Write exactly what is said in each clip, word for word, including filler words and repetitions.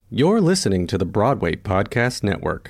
You're listening to the Broadway Podcast Network.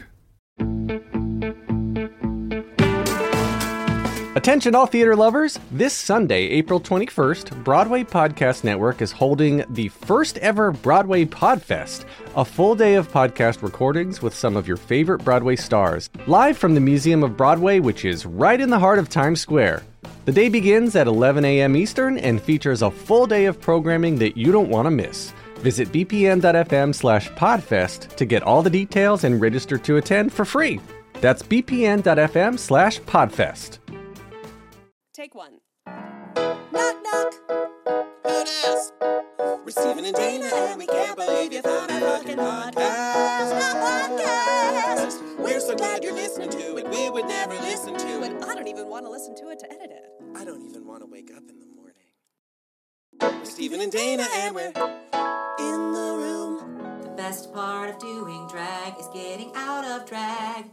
Attention all theater lovers! This Sunday, April twenty-first, Broadway Podcast Network is holding the first ever Broadway Podfest, a full day of podcast recordings with some of your favorite Broadway stars, live from the Museum of Broadway, which is right in the heart of Times Square. The day begins at eleven a.m. Eastern and features a full day of programming that you don't want to miss. Visit bpn.fm slash podfest to get all the details and register to attend for free. That's bpn.fm slash podfest. Take one. Knock, knock. Who dis? We're Stephen and Dana, and we can't believe you found our fucking podcast. podcast. We're so glad you're listening to it. We would never listen to it. I don't even want to listen to it to edit it. I don't even want to wake up in the morning. We're Stephen and Dana, and we're in the room. The best part of doing drag is getting out of drag.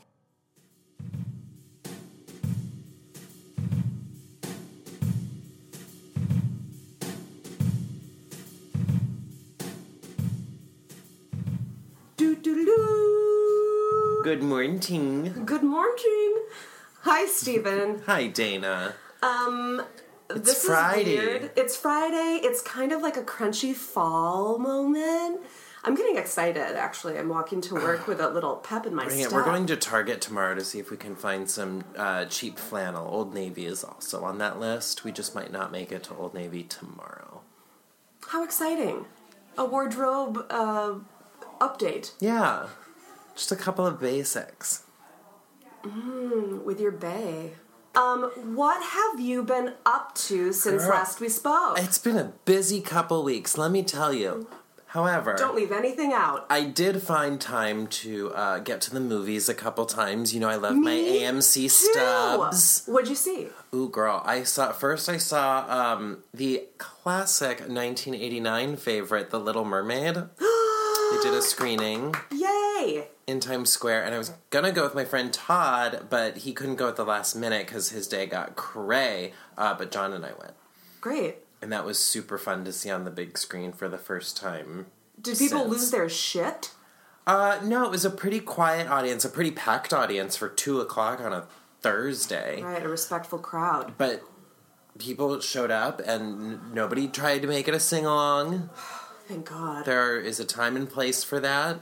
Good morning. Good morning. Hi, Stephen. Hi, Dana. Um, It's this Friday. is weird. It's Friday. It's kind of like a crunchy fall moment. I'm getting excited, actually. I'm walking to work with a little pep in my Bring it. step. We're going to Target tomorrow to see if we can find some uh, cheap flannel. Old Navy is also on that list. We just might not make it to Old Navy tomorrow. How exciting. A wardrobe uh, update. Yeah. Just a couple of basics. Mm, with your bae. Um, what have you been up to since Girl, last we spoke? It's been a busy couple weeks, let me tell you. However, Don't leave anything out. I did find time to uh, get to the movies a couple times. You know, I love Me my A M C too. stubs. What'd you see? Ooh, girl, I saw, first I saw um, the classic nineteen eighty-nine favorite, The Little Mermaid. They did a screening Yay! in Times Square, and I was gonna go with my friend Todd, but he couldn't go at the last minute because his day got cray, uh, but John and I went. Great. And that was super fun to see on the big screen for the first time. Did people since. lose their shit? Uh, no, it was a pretty quiet audience, a pretty packed audience for two o'clock on a Thursday. Right, a respectful crowd. But people showed up, and n- nobody tried to make it a sing-along. Thank God. There is a time and place for that.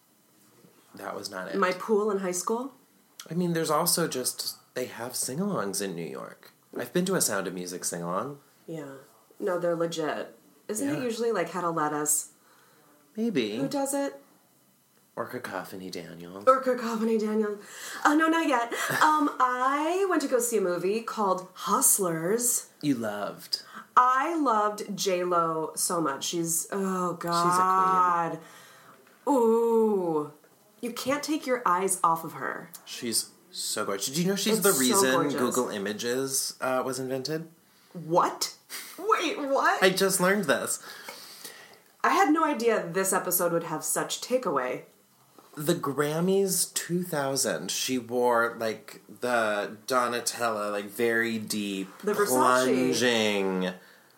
That was not it. My pool in high school? I mean, there's also just, they have sing-alongs in New York. I've been to a Sound of Music sing-along. Yeah. No, they're legit. Isn't Yeah. it usually like How to Let Us? Maybe. Who does it? Or Cacophony Daniels. Or Cacophony Daniel. Oh, no, not yet. um, I went to go see a movie called Hustlers. You loved. I loved J-Lo so much. She's, oh, God. She's a queen. Ooh. You can't take your eyes off of her. She's so gorgeous. Did you know she's It's the so reason gorgeous. Google Images uh, was invented? What? Wait, what? I just learned this. I had no idea this episode would have such takeaway. The Grammys two thousand, she wore, like, the Donatella, like, very deep, The Versace. plunging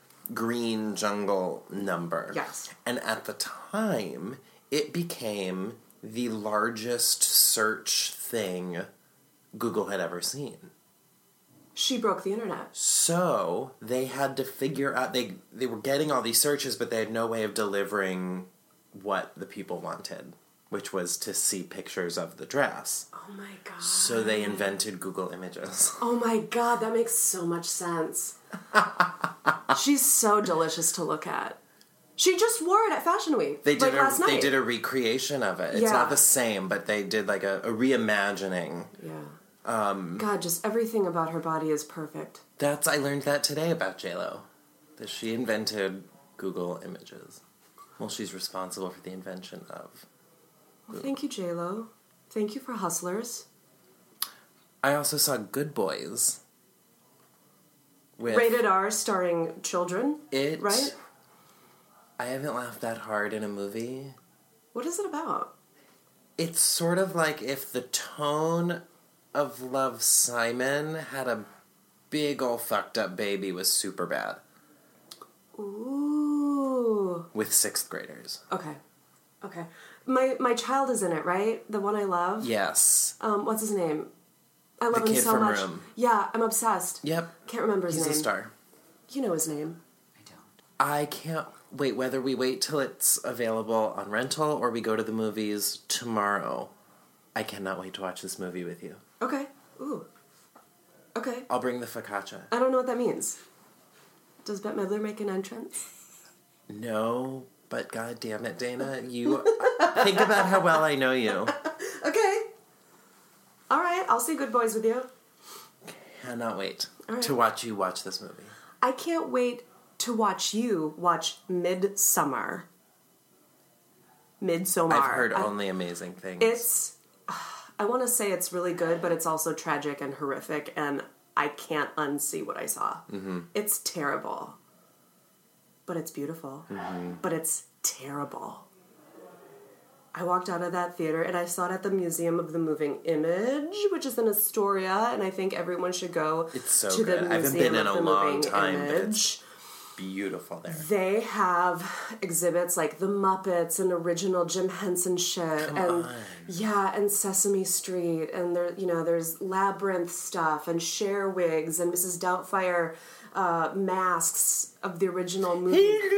green jungle number. Yes. And at the time, it became the largest search thing Google had ever seen. She broke the internet. So, they had to figure out, they, they were getting all these searches, but they had no way of delivering what the people wanted, which was to see pictures of the dress. Oh my God. So they invented Google Images. Oh my God, that makes so much sense. She's so delicious to look at. She just wore it at Fashion Week. They did like a last night. they did a recreation of it. It's Yeah. not the same, but they did like a, a reimagining. Yeah. Um, God, just everything about her body is perfect. that's I learned that today about J-Lo. That she invented Google Images. Well, she's responsible for the invention of. Well, thank you, J-Lo. Thank you for Hustlers. I also saw Good Boys. With Rated R, starring children. it. Right? I haven't laughed that hard in a movie. What is it about? It's sort of like if the tone of Love, Simon had a big ol' fucked up baby was super bad Ooh. with sixth graders. Okay. Okay. My my child is in it, right? The one I love? Yes. Um, what's his name? I love The him kid so from much. Room. Yeah, I'm obsessed. Yep. Can't remember his He's name. a star. You know his name. I don't. I can't wait whether we wait till it's available on rental or we go to the movies tomorrow. I cannot wait to watch this movie with you. Okay. Ooh. Okay. I'll bring the focaccia. I don't know what that means. Does Bette Midler make an entrance? No, but god damn it, Dana, you think about how well I know you. Okay. All right, I'll see Good Boys with you. Cannot wait All right. to watch you watch this movie. I can't wait to watch you watch Midsummer. Midsommar. I've heard I- only amazing things. It's, I want to say it's really good, but it's also tragic and horrific, and I can't unsee what I saw. Mm-hmm. It's terrible. But it's beautiful. Mm-hmm. But it's terrible. I walked out of that theater, and I saw it at the Museum of the Moving Image, which is in Astoria, and I think everyone should go It's so to good. the I haven't Museum been in of a the long Moving time, but Image. it's beautiful there. They have exhibits like the Muppets and original Jim Henson shit, Come and on. yeah, and Sesame Street, and there, you know, there's Labyrinth stuff and Cher wigs and Missus Doubtfire uh, masks of the original movie.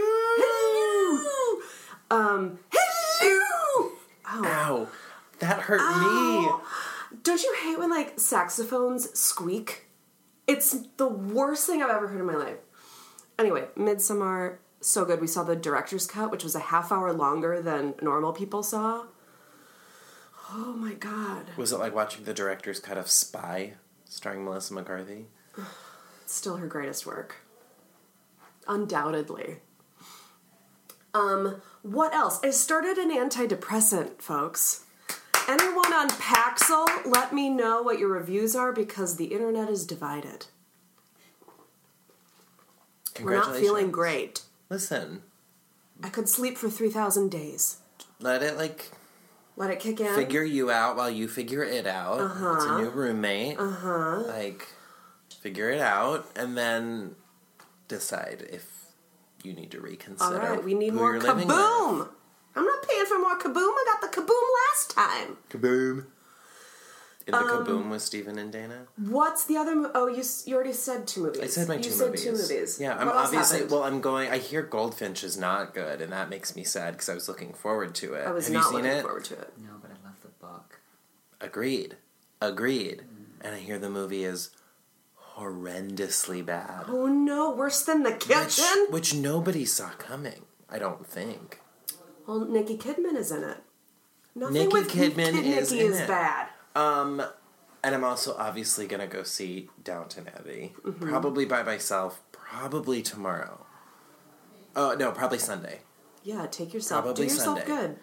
Hello. Um. Hello. Oh. Ow. That hurt Ow. Don't you hate when like saxophones squeak? It's the worst thing I've ever heard in my life. Anyway, Midsommar, so good. We saw the director's cut, which was a half hour longer than normal people saw. Oh my god. me. Was it like watching the director's cut of Spy, starring Melissa McCarthy? It's still her greatest work. Undoubtedly. Um, what else? I started an antidepressant, folks. Anyone on Paxil, let me know what your reviews are because the internet is divided. We're not feeling great. Listen, I could sleep for three thousand days. let it like Let it kick in. figure you out while you figure it out. Uh-huh. It's a new roommate. Uh-huh. Like, figure it out and then decide if you need to reconsider. All right, we need who more you're living kaboom. with. I'm not paying for more kaboom. I got the kaboom last time. Kaboom. In the Um, Kaboom with Stephen and Dana. What's the other? Mo- oh, you s- you already said two movies. I said my you two said movies. two movies. Yeah, I'm What else obviously. happened? Well, I'm going. I hear Goldfinch is not good, and that makes me sad because I was looking forward to it. I was Have not you seen looking it? forward to it. No, but I love the book. Agreed. Agreed. And I hear the movie is horrendously bad. Oh no, worse than the Which, kitchen. which nobody saw coming, I don't think. Well, Nikki Kidman is in it. Nothing Nikki with Kidman Kid- is Nikki in is it. bad. Um, and I'm also obviously gonna go see Downton Abbey. Mm-hmm. Probably by myself. Probably tomorrow. Oh no, probably Sunday. Yeah, take yourself. Probably Do yourself Sunday. good.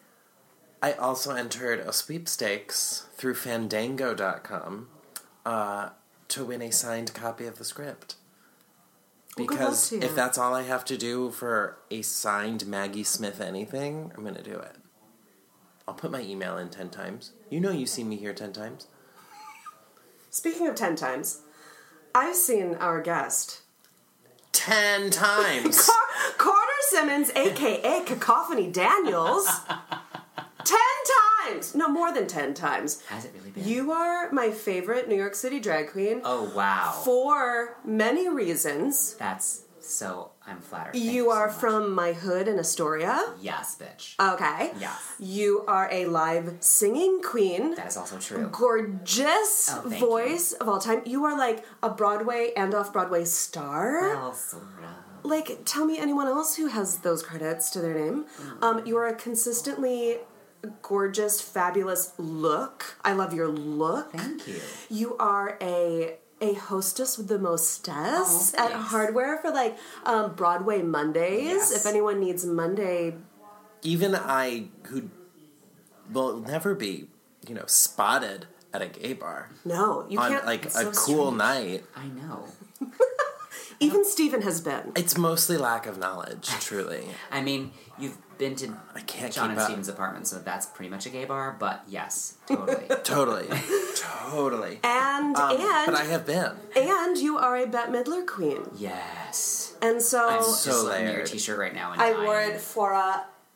I also entered a sweepstakes through Fandango dot com uh, to win a signed copy of the script. Well, good luck Because to you. if that's all I have to do for a signed Maggie Smith anything, I'm going to do it. I'll put my email in ten times. You know you see me here ten times. Speaking of ten times, I've seen our guest. Ten times! Car- Carter Simmons, a k a. Cacophony Daniels. ten times! No, more than ten times. Has it really been? You are my favorite New York City drag queen Oh, wow. for many reasons. That's so... I'm flattered. Thank You are so much. from my hood in Astoria. Yes, bitch. Okay. Yes. You are a live singing queen. That is also true. Gorgeous Oh, thank voice of all time. You are like a Broadway and off-Broadway star. Well, sort of. Like, tell me anyone else who has those credits to their name. Um, you are a consistently gorgeous, fabulous look. I love your look. Thank you. You are a a hostess with the mostess Oh, at thanks. Hardware for like um, Broadway Mondays. Yes. If anyone needs Monday, Even I, who will never be, you know, spotted at a gay bar no, you on can't. like a it's so cool strange. night. I know. Even Steven has been. It's mostly lack of knowledge, truly. I mean, you've been to I can't John keep and up. Steven's apartment, so that's pretty much a gay bar, but yes, totally. Totally. Totally. And Um, and but I have been. and you are a Bette Midler queen. Yes. And so I'm I'm so just looking at your layered. t-shirt right now and I dying. wore it for a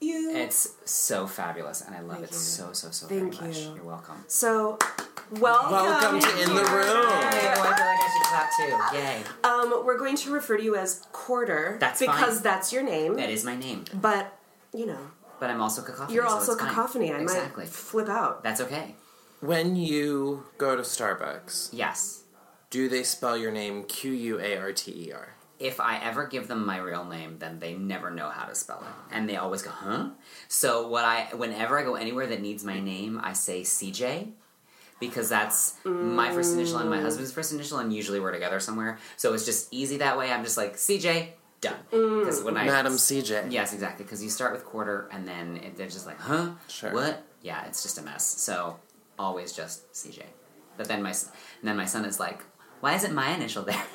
you. It's so fabulous, and I love Thank it you. so, so, so Thank very much. you. You're welcome. So, welcome. Welcome to In the Room. Yay, oh, I feel like I should clap too. Yay. Um, we're going to refer to you as Quarter. That's because fine. that's your name. That is my name. But, you know, But I'm also cacophony. you're so also it's fine. cacophony. I Exactly. might flip out. That's okay. When you go to Starbucks, Yes. do they spell your name Q U A R T E R? If I ever give them my real name, then they never know how to spell it. And they always go, huh? So what I, whenever I go anywhere that needs my name, I say C J. Because that's my first initial and my husband's first initial, and usually we're together somewhere. So it's just easy that way. I'm just like, C J, done. Because when I... Madam C J. Yes, exactly. Because you start with Quarter, and then it, they're just like, huh? Sure. What? Yeah, it's just a mess. So always just C J. But then my, s- and then my son is like, why isn't my initial there?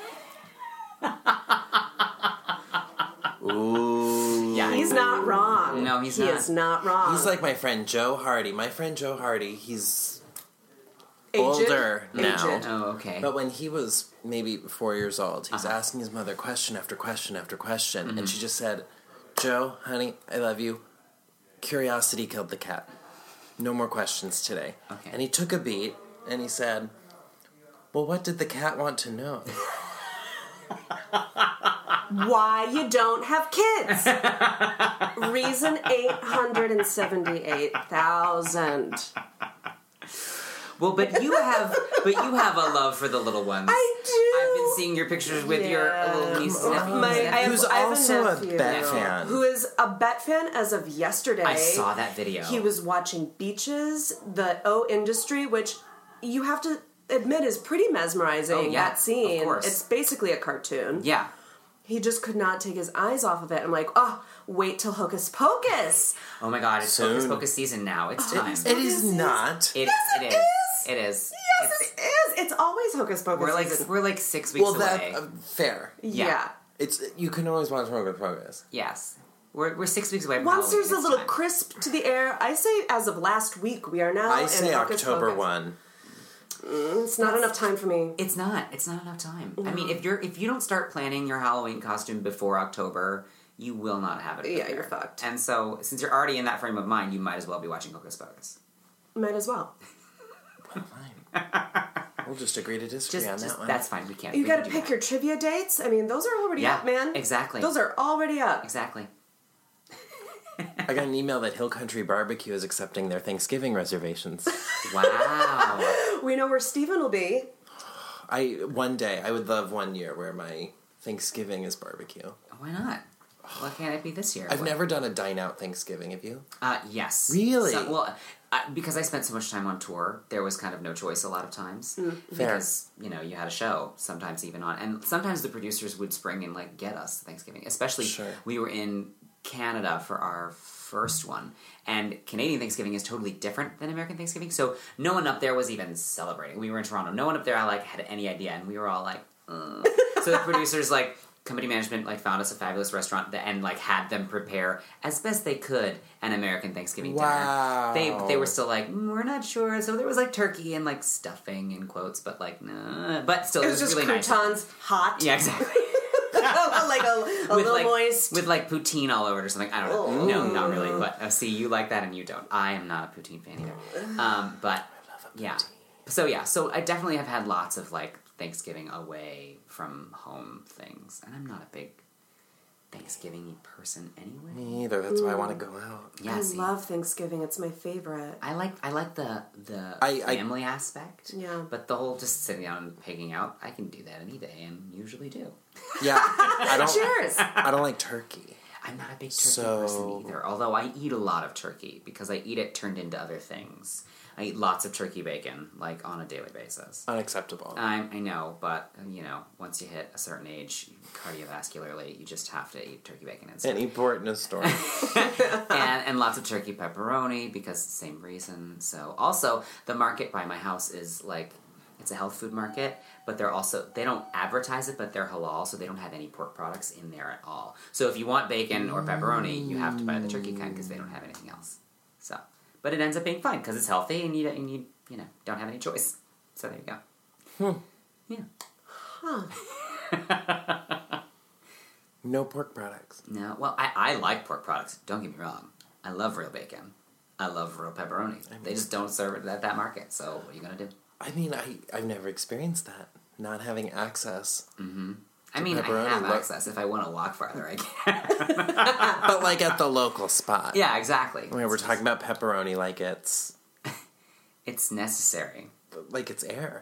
Ooh. Yeah. He's not wrong. No, he's he not. is not wrong. He's like my friend Joe Hardy. My friend Joe Hardy, he's Aged? older now. Aged. Oh, okay. But when he was maybe four years old, he's asking his mother question after question after question, and she just said, Joe, honey, I love you. Curiosity killed the cat. No more questions today. Okay. And he took a beat, and he said, well, what did the cat want to know? Why you don't have kids. Reason eight hundred seventy-eight thousand. Well, but you have, but you have a love for the little ones. I do. I've been seeing your pictures with your Yeah. little nieces and nephews. My, I have, Who's I have also a a nephew Bet fan. who is a Bet fan as of yesterday. I saw that video. He was watching Beaches, the O Industry, which you have to admit is pretty mesmerizing. Oh, yeah, that scene. of course. It's basically a cartoon. Yeah. He just could not take his eyes off of it. I'm like, oh, wait till Hocus Pocus. Oh my God! It's Soon. Hocus Pocus season now. It's time. It is not. It, Yes, it it is. is. It is. Yes, It's- it is. It's always Hocus Pocus. We're like season. we're like six weeks Well, that away. uh, fair. yeah. yeah. It's you can always watch Hocus Pocus. Yes, we're we're six weeks away. From Once Halloween. there's a It's little time. crisp to the air, I say as of last week, we are now I in say Hocus October Pocus. one. It's not enough time for me. It's not. It's not enough time. I mean, if you're if you don't start planning your Halloween costume before October, you will not have it. Yeah, prepared. you're fucked. And so, since you're already in that frame of mind, you might as well be watching Hocus Pocus. Might as well. We'll just agree to disagree Just, on just that one. that's fine. We can't. You we got can to do pick that. your trivia dates. I mean, those are already Yeah, up, man. exactly. Those are already up. Exactly. I got an email that Hill Country Barbecue is accepting their Thanksgiving reservations. Wow. We know where Steven will be. I one day I would love one year where my Thanksgiving is barbecue. Why not? Why can't it be this year? I've What- never done a dine out Thanksgiving. Have you? Uh, yes. Really? So, well, I, because I spent so much time on tour, there was kind of no choice a lot of times. Fair. Because, you know, you had a show, sometimes even on. And sometimes the producers would spring and, like, get us Thanksgiving. Especially, Sure. we were in Canada for our first one. And Canadian Thanksgiving is totally different than American Thanksgiving. So no one up there was even celebrating. We were in Toronto. No one up there, like, had any idea. And we were all like, Ugh. So the producers, like... company management like found us a fabulous restaurant that, and like had them prepare as best they could an American Thanksgiving Wow. dinner. They they were still like mm, we're not sure, so there was like turkey and like stuffing in quotes, but like nah. But still, It it was was, just really nice. croutons, hot. Yeah, exactly. like a, a with little like moist. with like poutine all over it or something. I don't know. Oh. No, not really. But uh, see, you like that and you don't. I am not a poutine fan either. Um, but yeah. So yeah. So I definitely have had lots of like Thanksgiving away from home things, and I'm not a big Thanksgiving person anyway. Me either. That's why I want to go out. Yeah, I see, love Thanksgiving. It's my favorite. I like I like the the I- I- family aspect. Yeah. But the whole just sitting down and pigging out, I can do that any day, and usually do. Yeah, I don't. Cheers. I don't like turkey. I'm not a big turkey So- person either, although I eat a lot of turkey because I eat it turned into other things. I eat lots of turkey bacon, like, on a daily basis. Unacceptable. I, I know, but, you know, once you hit a certain age, cardiovascularly, you just have to eat turkey bacon instead. Any port in a storm. and, and lots of turkey pepperoni because same reason. So, also, the market by my house is, like, it's a health food market, but they're also, they don't advertise it, but they're halal, so they don't have any pork products in there at all. So if you want bacon or pepperoni, you have to buy the turkey kind because they don't have anything else. So, but it ends up being fine because it's healthy and you, and you, you know, don't have any choice. So there you go. Hmm. Yeah. Huh. No pork products. No, well, I, I like pork products, don't get me wrong. I love real bacon. I love real pepperoni. I mean, they just don't serve it at that market, so what are you going to do? I mean, I, I've never experienced that. Not having access. Mm-hmm. I mean, pepperoni, I have what? access. If I want to walk farther, I can. But, like, at the local spot. Yeah, exactly. I mean, we're talking about pepperoni like it's... It's necessary. Like it's air.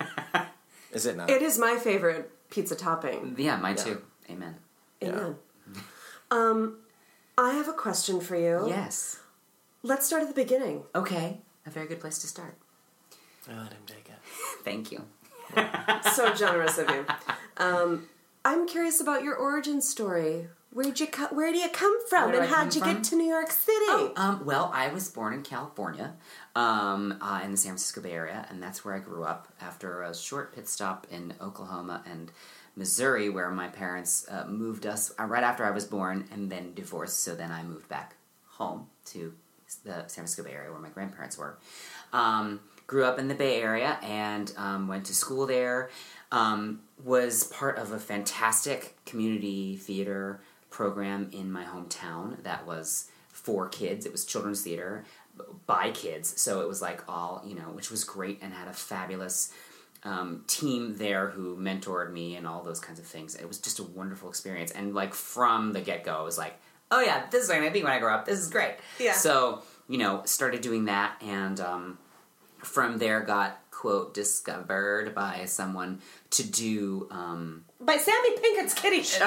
Is it not? It is my favorite pizza topping. Yeah, mine Yeah. too. Amen. Amen. Um, I have a question for you. Yes. Let's start at the beginning. Okay. A very good place to start. I let him take it. Thank you. So generous of you. Um, I'm curious about your origin story. Where'd you co- Where do you come from, Where do and I how'd come you from? get to New York City? Um, well, I was born in California, um, uh, in the San Francisco Bay Area, and that's where I grew up after a short pit stop in Oklahoma and Missouri, where my parents uh, moved us uh, right after I was born and then divorced, so then I moved back home to the San Francisco Bay Area where my grandparents were. Um, grew up in the Bay Area and um, went to school there, um, was part of a fantastic community theater program in my hometown that was for kids. It was children's theater by kids, so it was like all, you know, which was great, and had a fabulous um, team there who mentored me and all those kinds of things. It was just a wonderful experience, and like from the get-go, I was like, oh yeah, this is what I'm gonna be when I grow up. This is great. Yeah. So, you know, started doing that, and um, from there got, quote, discovered by someone to do... Um, By Sammy Pinkett's Kitty Show.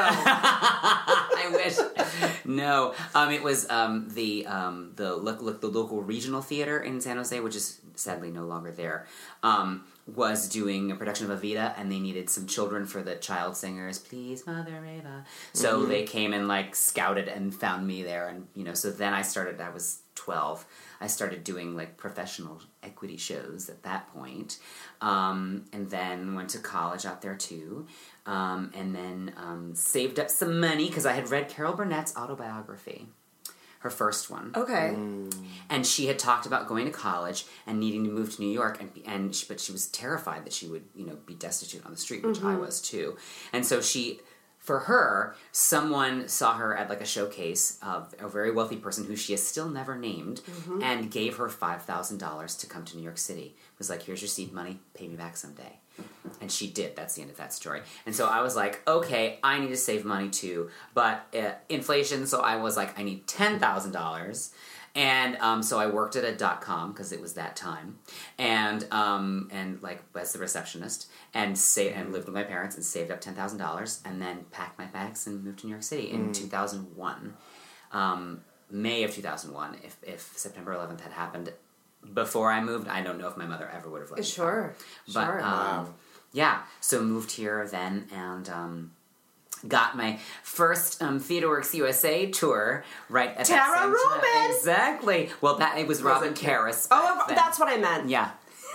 I wish. No, um, it was um, the um, the look, look the local regional theater in San Jose, which is sadly no longer there. Um, was doing a production of Evita, and they needed some children for the child singers. Please, Mother Ava. So mm-hmm. they came and like scouted and found me there, and you know. So then I started. I was twelve. I started doing like professional equity shows at that point, um, and then went to college out there too. Um, and then um, saved up some money because I had read Carol Burnett's autobiography, her first one. Okay. And she had talked about going to college and needing to move to New York, and and she, but she was terrified that she would, you know, be destitute on the street, which mm-hmm. I was too. And so she, for her, someone saw her at like a showcase of a very wealthy person who she has still never named, mm-hmm. and gave her five thousand dollars to come to New York City. It was like, here's your seed money, pay me back someday. And she did. That's the end of that story. And so I was like, okay, I need to save money too. But uh, inflation, so I was like, I need ten thousand dollars. And um, so I worked at a dot-com because it was that time. And, um, and like, as the receptionist. And sa- and lived with my parents and saved up ten thousand dollars. And then packed my bags and moved to New York City in mm. two thousand one. Um, May of two thousand one, if, if September eleventh had happened before I moved, I don't know if my mother ever would have let me. Sure, but, sure. Um, wow. Yeah, so moved here then and um, got my first um, TheaterWorks U S A tour right at Tara that same Rubin! time. Exactly. Well, that it was, was Robin Karras. Oh, then. That's what I meant. Yeah.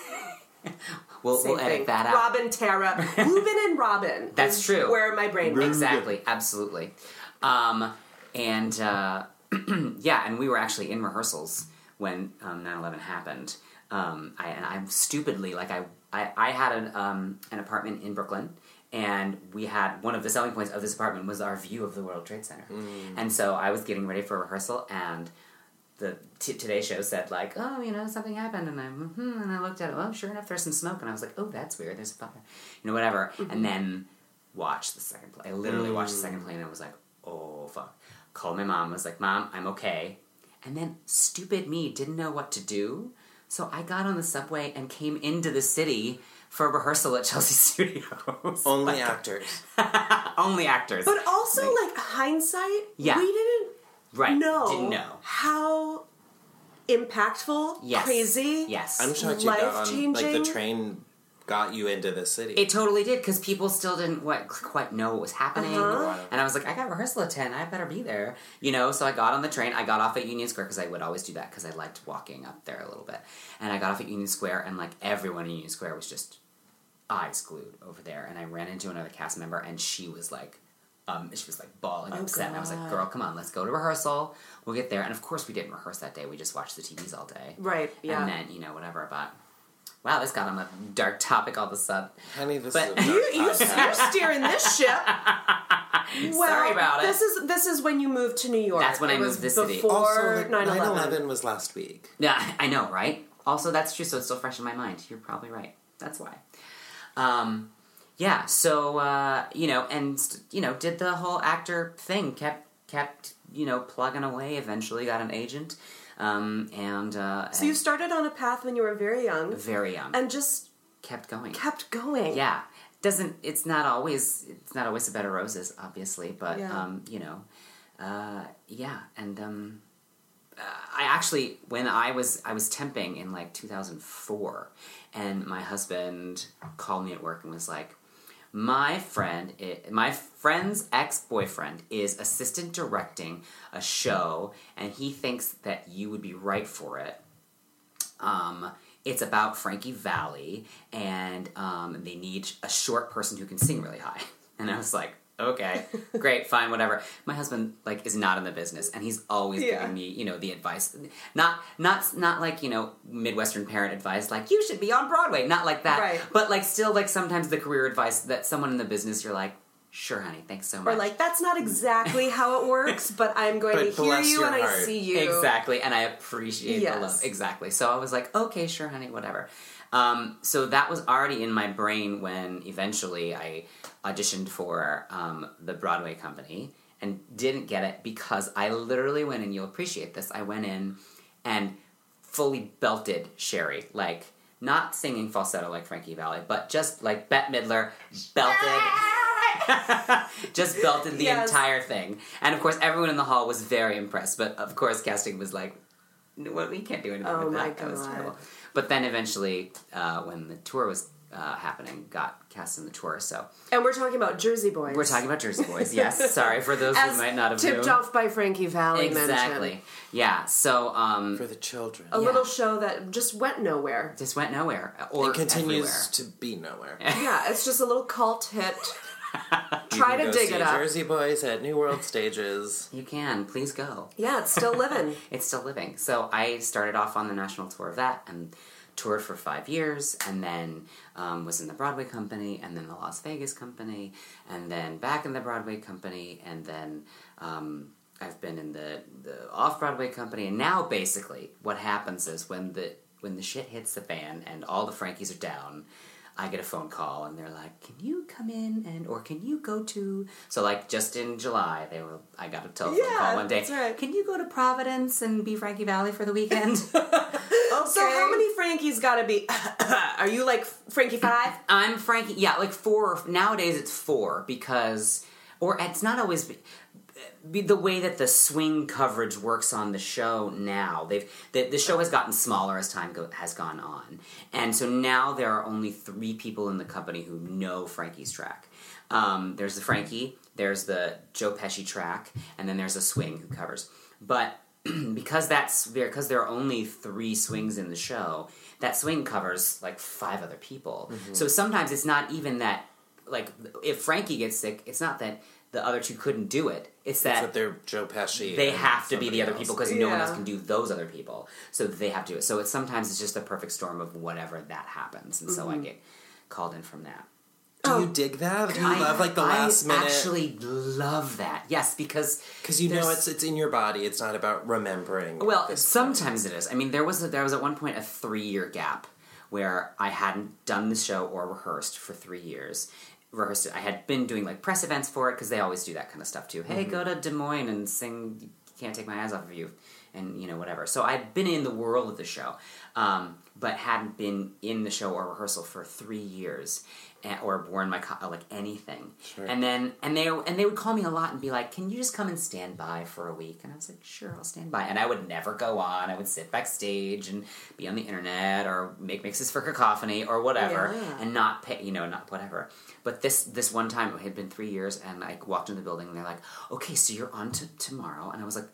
we'll Same we'll edit thing. that out. Robin, Tara, Rubin, and Robin. That's true. Where my brain goes. Exactly. Absolutely. Um, and uh, yeah, and we were actually in rehearsals when um, nine eleven happened. Um, I, and I'm stupidly, like, I, I, I had an, um, an apartment in Brooklyn, and we had, one of the selling points of this apartment was our view of the World Trade Center. Mm. And so I was getting ready for rehearsal, and the t- Today Show said, like, oh, you know, something happened, and I, mm-hmm, and I looked at it, oh, sure enough, there's some smoke, and I was like, oh, that's weird, there's a fire, you know, whatever. Mm-hmm. And then watched the second play. I literally mm. watched the second play, and I was like, oh, fuck. Called my mom, was like, Mom, I'm okay. And then stupid me didn't know what to do. So I got on the subway and came into the city for a rehearsal at Chelsea Studios. Only like, actors. Only actors. But also, like, like, hindsight, yeah. we didn't right. know, Didn't know how impactful, yes. crazy, yes. I'm shocked you got on, life-changing. like, the train got you into the city. It totally did, because people still didn't what, quite know what was happening. Uh-huh. And I was like, I got rehearsal at ten, I better be there. You know, so I got on the train, I got off at Union Square, because I would always do that, because I liked walking up there a little bit. And I got off at Union Square, and, like, everyone in Union Square was just eyes glued over there. And I ran into another cast member, and she was, like, um, she was, like, bawling oh, upset. God. And I was like, girl, come on, let's go to rehearsal. We'll get there. And, of course, we didn't rehearse that day. We just watched the T Vs all day. Right, yeah. And then, you know, whatever, but... Wow, this got on a dark topic all of a sudden. Honey, this But- is a You, you, dark you're podcast. steering this ship. Well, Sorry about it. This is this is when you moved to New York. That's when It I was moved to the city. Before Also, like, nine nine eleven. eleven was last week. Yeah, I know, right? Also, that's true, so it's still fresh in my mind. You're probably right. That's why. Um, yeah, so, uh, you know, and, you know, did the whole actor thing. Kept, kept you know, plugging away. Eventually got an agent. Um, and, uh... So you started on a path when you were very young. Very young. And just kept going. kept going. Yeah. Doesn't, it's not always, it's not always a bed of roses, obviously, but, Yeah. um, you know, uh, yeah, and, um... Uh, I actually, when I was, I was temping in like two thousand four, and my husband called me at work and was like, my friend, i- my friend's ex-boyfriend is assistant directing a show, and he thinks that you would be right for it. Um, it's about Frankie Valli, and um, they need a short person who can sing really high. And I was like, okay, great, fine, whatever. My husband, like, is not in the business, and he's always Yeah. giving me, you know, the advice. Not, not, not like, you know, Midwestern parent advice, like, you should be on Broadway. Not like that. Right. But, like, still, like, sometimes the career advice that someone in the business, you're like, sure, honey, thanks so much. Or like, that's not exactly how it works, but I'm going But to hear bless you your and I heart. see you. Exactly, and I appreciate Yes. the love. Exactly. So I was like, okay, sure, honey, whatever. Um, so that was already in my brain when eventually I auditioned for um, the Broadway company and didn't get it because I literally went in, you'll appreciate this, I went in and fully belted Sherry. Like, not singing falsetto like Frankie Valli, but just like Bette Midler belted... just belted the Yes. entire thing. And of course, everyone in the hall was very impressed, but of course, casting was like, well, we can't do anything Oh with my that. That was God. terrible. But then eventually, uh, when the tour was uh, happening, got cast in the tour. So And we're talking about Jersey Boys. we're talking about Jersey Boys. Yes, sorry for those As who might not have tipped known. off by Frankie Valli Exactly. mentioned. Yeah. So um, For the children. A Yeah. little show that just went nowhere. just went nowhere, or It continues everywhere. to be nowhere. Yeah, it's just a little cult hit. You Try can to go dig see it up. Jersey Boys at New World Stages. You can please go. Yeah, it's still living. It's still living. So I started off on the national tour of that and toured for five years and then um, was in the Broadway company and then the Las Vegas company and then back in the Broadway company and then um, I've been in the, the off-Broadway company and now basically what happens is when the when the shit hits the fan and all the Frankies are down, I get a phone call and they're like, can you come in and, or can you go to, so like just in July, they were, I got a telephone Yeah, call one day, that's right. can you go to Providence and be Frankie Valli for the weekend? So how many Frankies gotta be? Are you like Frankie Five? I'm Frankie, yeah, like four, nowadays it's four because, or it's not always, be, be the way that the swing coverage works on the show now. They've the, the show has gotten smaller as time go, has gone on, and so now there are only three people in the company who know Frankie's track. Um, there's the Frankie, there's the Joe Pesci track, and then there's a swing who covers. But because that's because there are only three swings in the show, that swing covers like five other people. Mm-hmm. So sometimes it's not even that. Like if Frankie gets sick, it's not that the other two couldn't do it. It's that But they're Joe Pesci. they and have to be the somebody other else. people because no one Yeah. else can do those other people. So they have to do it. So it's sometimes it's just a perfect storm of whatever that happens, and so I get called in from that. Do you dig that? Do you I love like the last I minute? actually love that. Yes, because Because you know there's- it's it's in your body. It's not about remembering. Well, this sometimes it is. I mean, there was a, there was at one point a three year gap where I hadn't done the show or rehearsed for three years. Rehearsed it. I had been doing like press events for it because they always do that kind of stuff too. Hey, go to Des Moines and sing "Can't Take My Eyes Off of You," and you know whatever. So I'd been in the world of the show, um, but hadn't been in the show or rehearsal for three years. Or worn my co- like anything, Sure. and then and they and they would call me a lot and be like, "Can you just come and stand by for a week?" And I was like, "Sure, I'll stand by." And I would never go on. I would sit backstage and be on the internet or make mixes for Cacophony or whatever, Yeah. and not pay, you know, not whatever. But this this one time it had been three years, and I walked into the building and they're like, "Okay, so you're on to tomorrow," and I was like,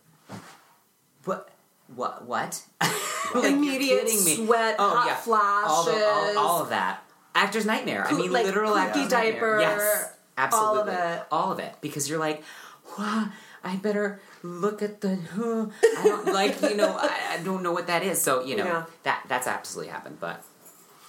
"What?" What? What? Like, Immediate you're kidding me. sweat, oh, hot yeah. flashes. All, the, all, all of that. Actor's nightmare. I Poop- mean, like literal poopy actor's diaper, nightmare. Yes, absolutely. all of it. All of it. Because you're like, wow, I better look at the, huh, I don't, like, you know, I, I don't know what that is. So, you know, Yeah. that that's absolutely happened. But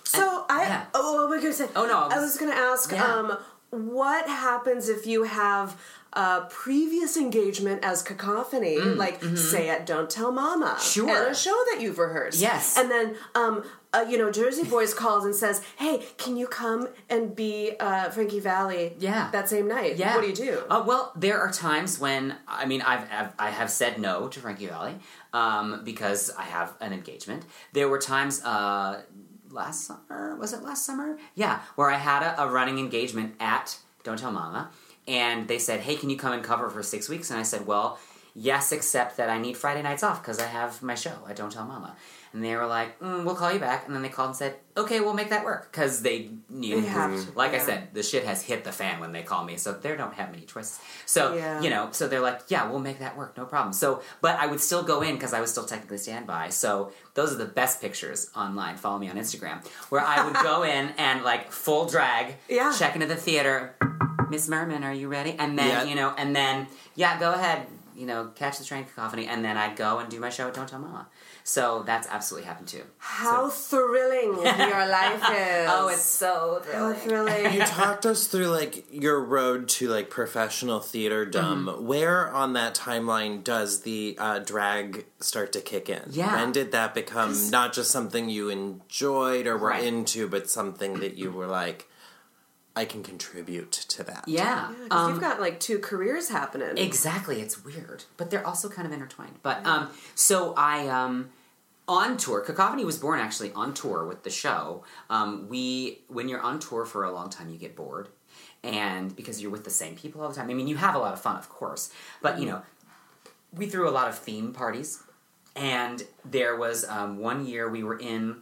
So I yeah. oh what was I gonna say? Oh, no, I I was- was, gonna ask Yeah. um what happens if you have a previous engagement as Cacophony, like say at Don't Tell Mama, Mm, mm-hmm. Sure. and a show that you've rehearsed, Yes. and then um uh, you know Jersey Boys calls and says, hey, can you come and be uh, Frankie Valli? Yeah. that same night. Yeah. What do you do? Uh, well, there are times when I mean I've, I've I have said no to Frankie Valli um, because I have an engagement. There were times uh, last summer, was it last summer? Yeah, where I had a, a running engagement at Don't Tell Mama, and they said, "Hey, can you come and cover for six weeks?" And I said, "Well, yes, except that I need Friday nights off because I have my show at Don't Tell Mama." And they were like, mm, "We'll call you back." And then they called and said, "Okay, we'll make that work," because they needed. They have to, like I yeah. said, the shit has hit the fan when they call me, so they don't have many choices. So Yeah. you know, so they're like, "Yeah, we'll make that work, no problem." So, but I would still go in because I was still technically standby. So those are the best pictures online. Follow me on Instagram, where I would go in and like full drag, Yeah. check into the theater. Miss Merman, are you ready? And then Yeah. you know, and then yeah, go ahead. You know, catch the train, Cacophony, and then I'd go and do my show at Don't Tell Mama. So that's absolutely happened too. How So- thrilling your life is! Oh, it's so how thrilling. thrilling. You talked us through like your road to like professional theaterdom. Mm-hmm. Where on that timeline does the uh, drag start to kick in? Yeah. When did that become not just something you enjoyed or were Right. into, but something that you were like, I can contribute to that? Yeah. Because um, you've got like two careers happening. Exactly, it's weird, but they're also kind of intertwined. But um, so I um, on tour. Cacophony was born actually on tour with the show. Um, we when you're on tour for a long time, you get bored, and because you're with the same people all the time. I mean, you have a lot of fun, of course, but you know, we threw a lot of theme parties, and there was um, one year we were in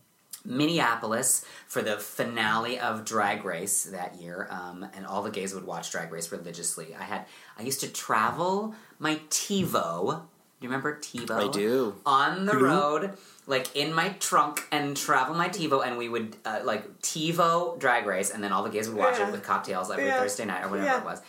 Minneapolis for the finale of Drag Race that year, um, and all the gays would watch Drag Race religiously. I had I used to travel my TiVo. Do you remember TiVo? I do. On the road, like in my trunk, and travel my TiVo, and we would uh, like TiVo Drag Race, and then all the gays would watch Yeah. it with cocktails every Yeah. Thursday night or whatever Yeah. it was.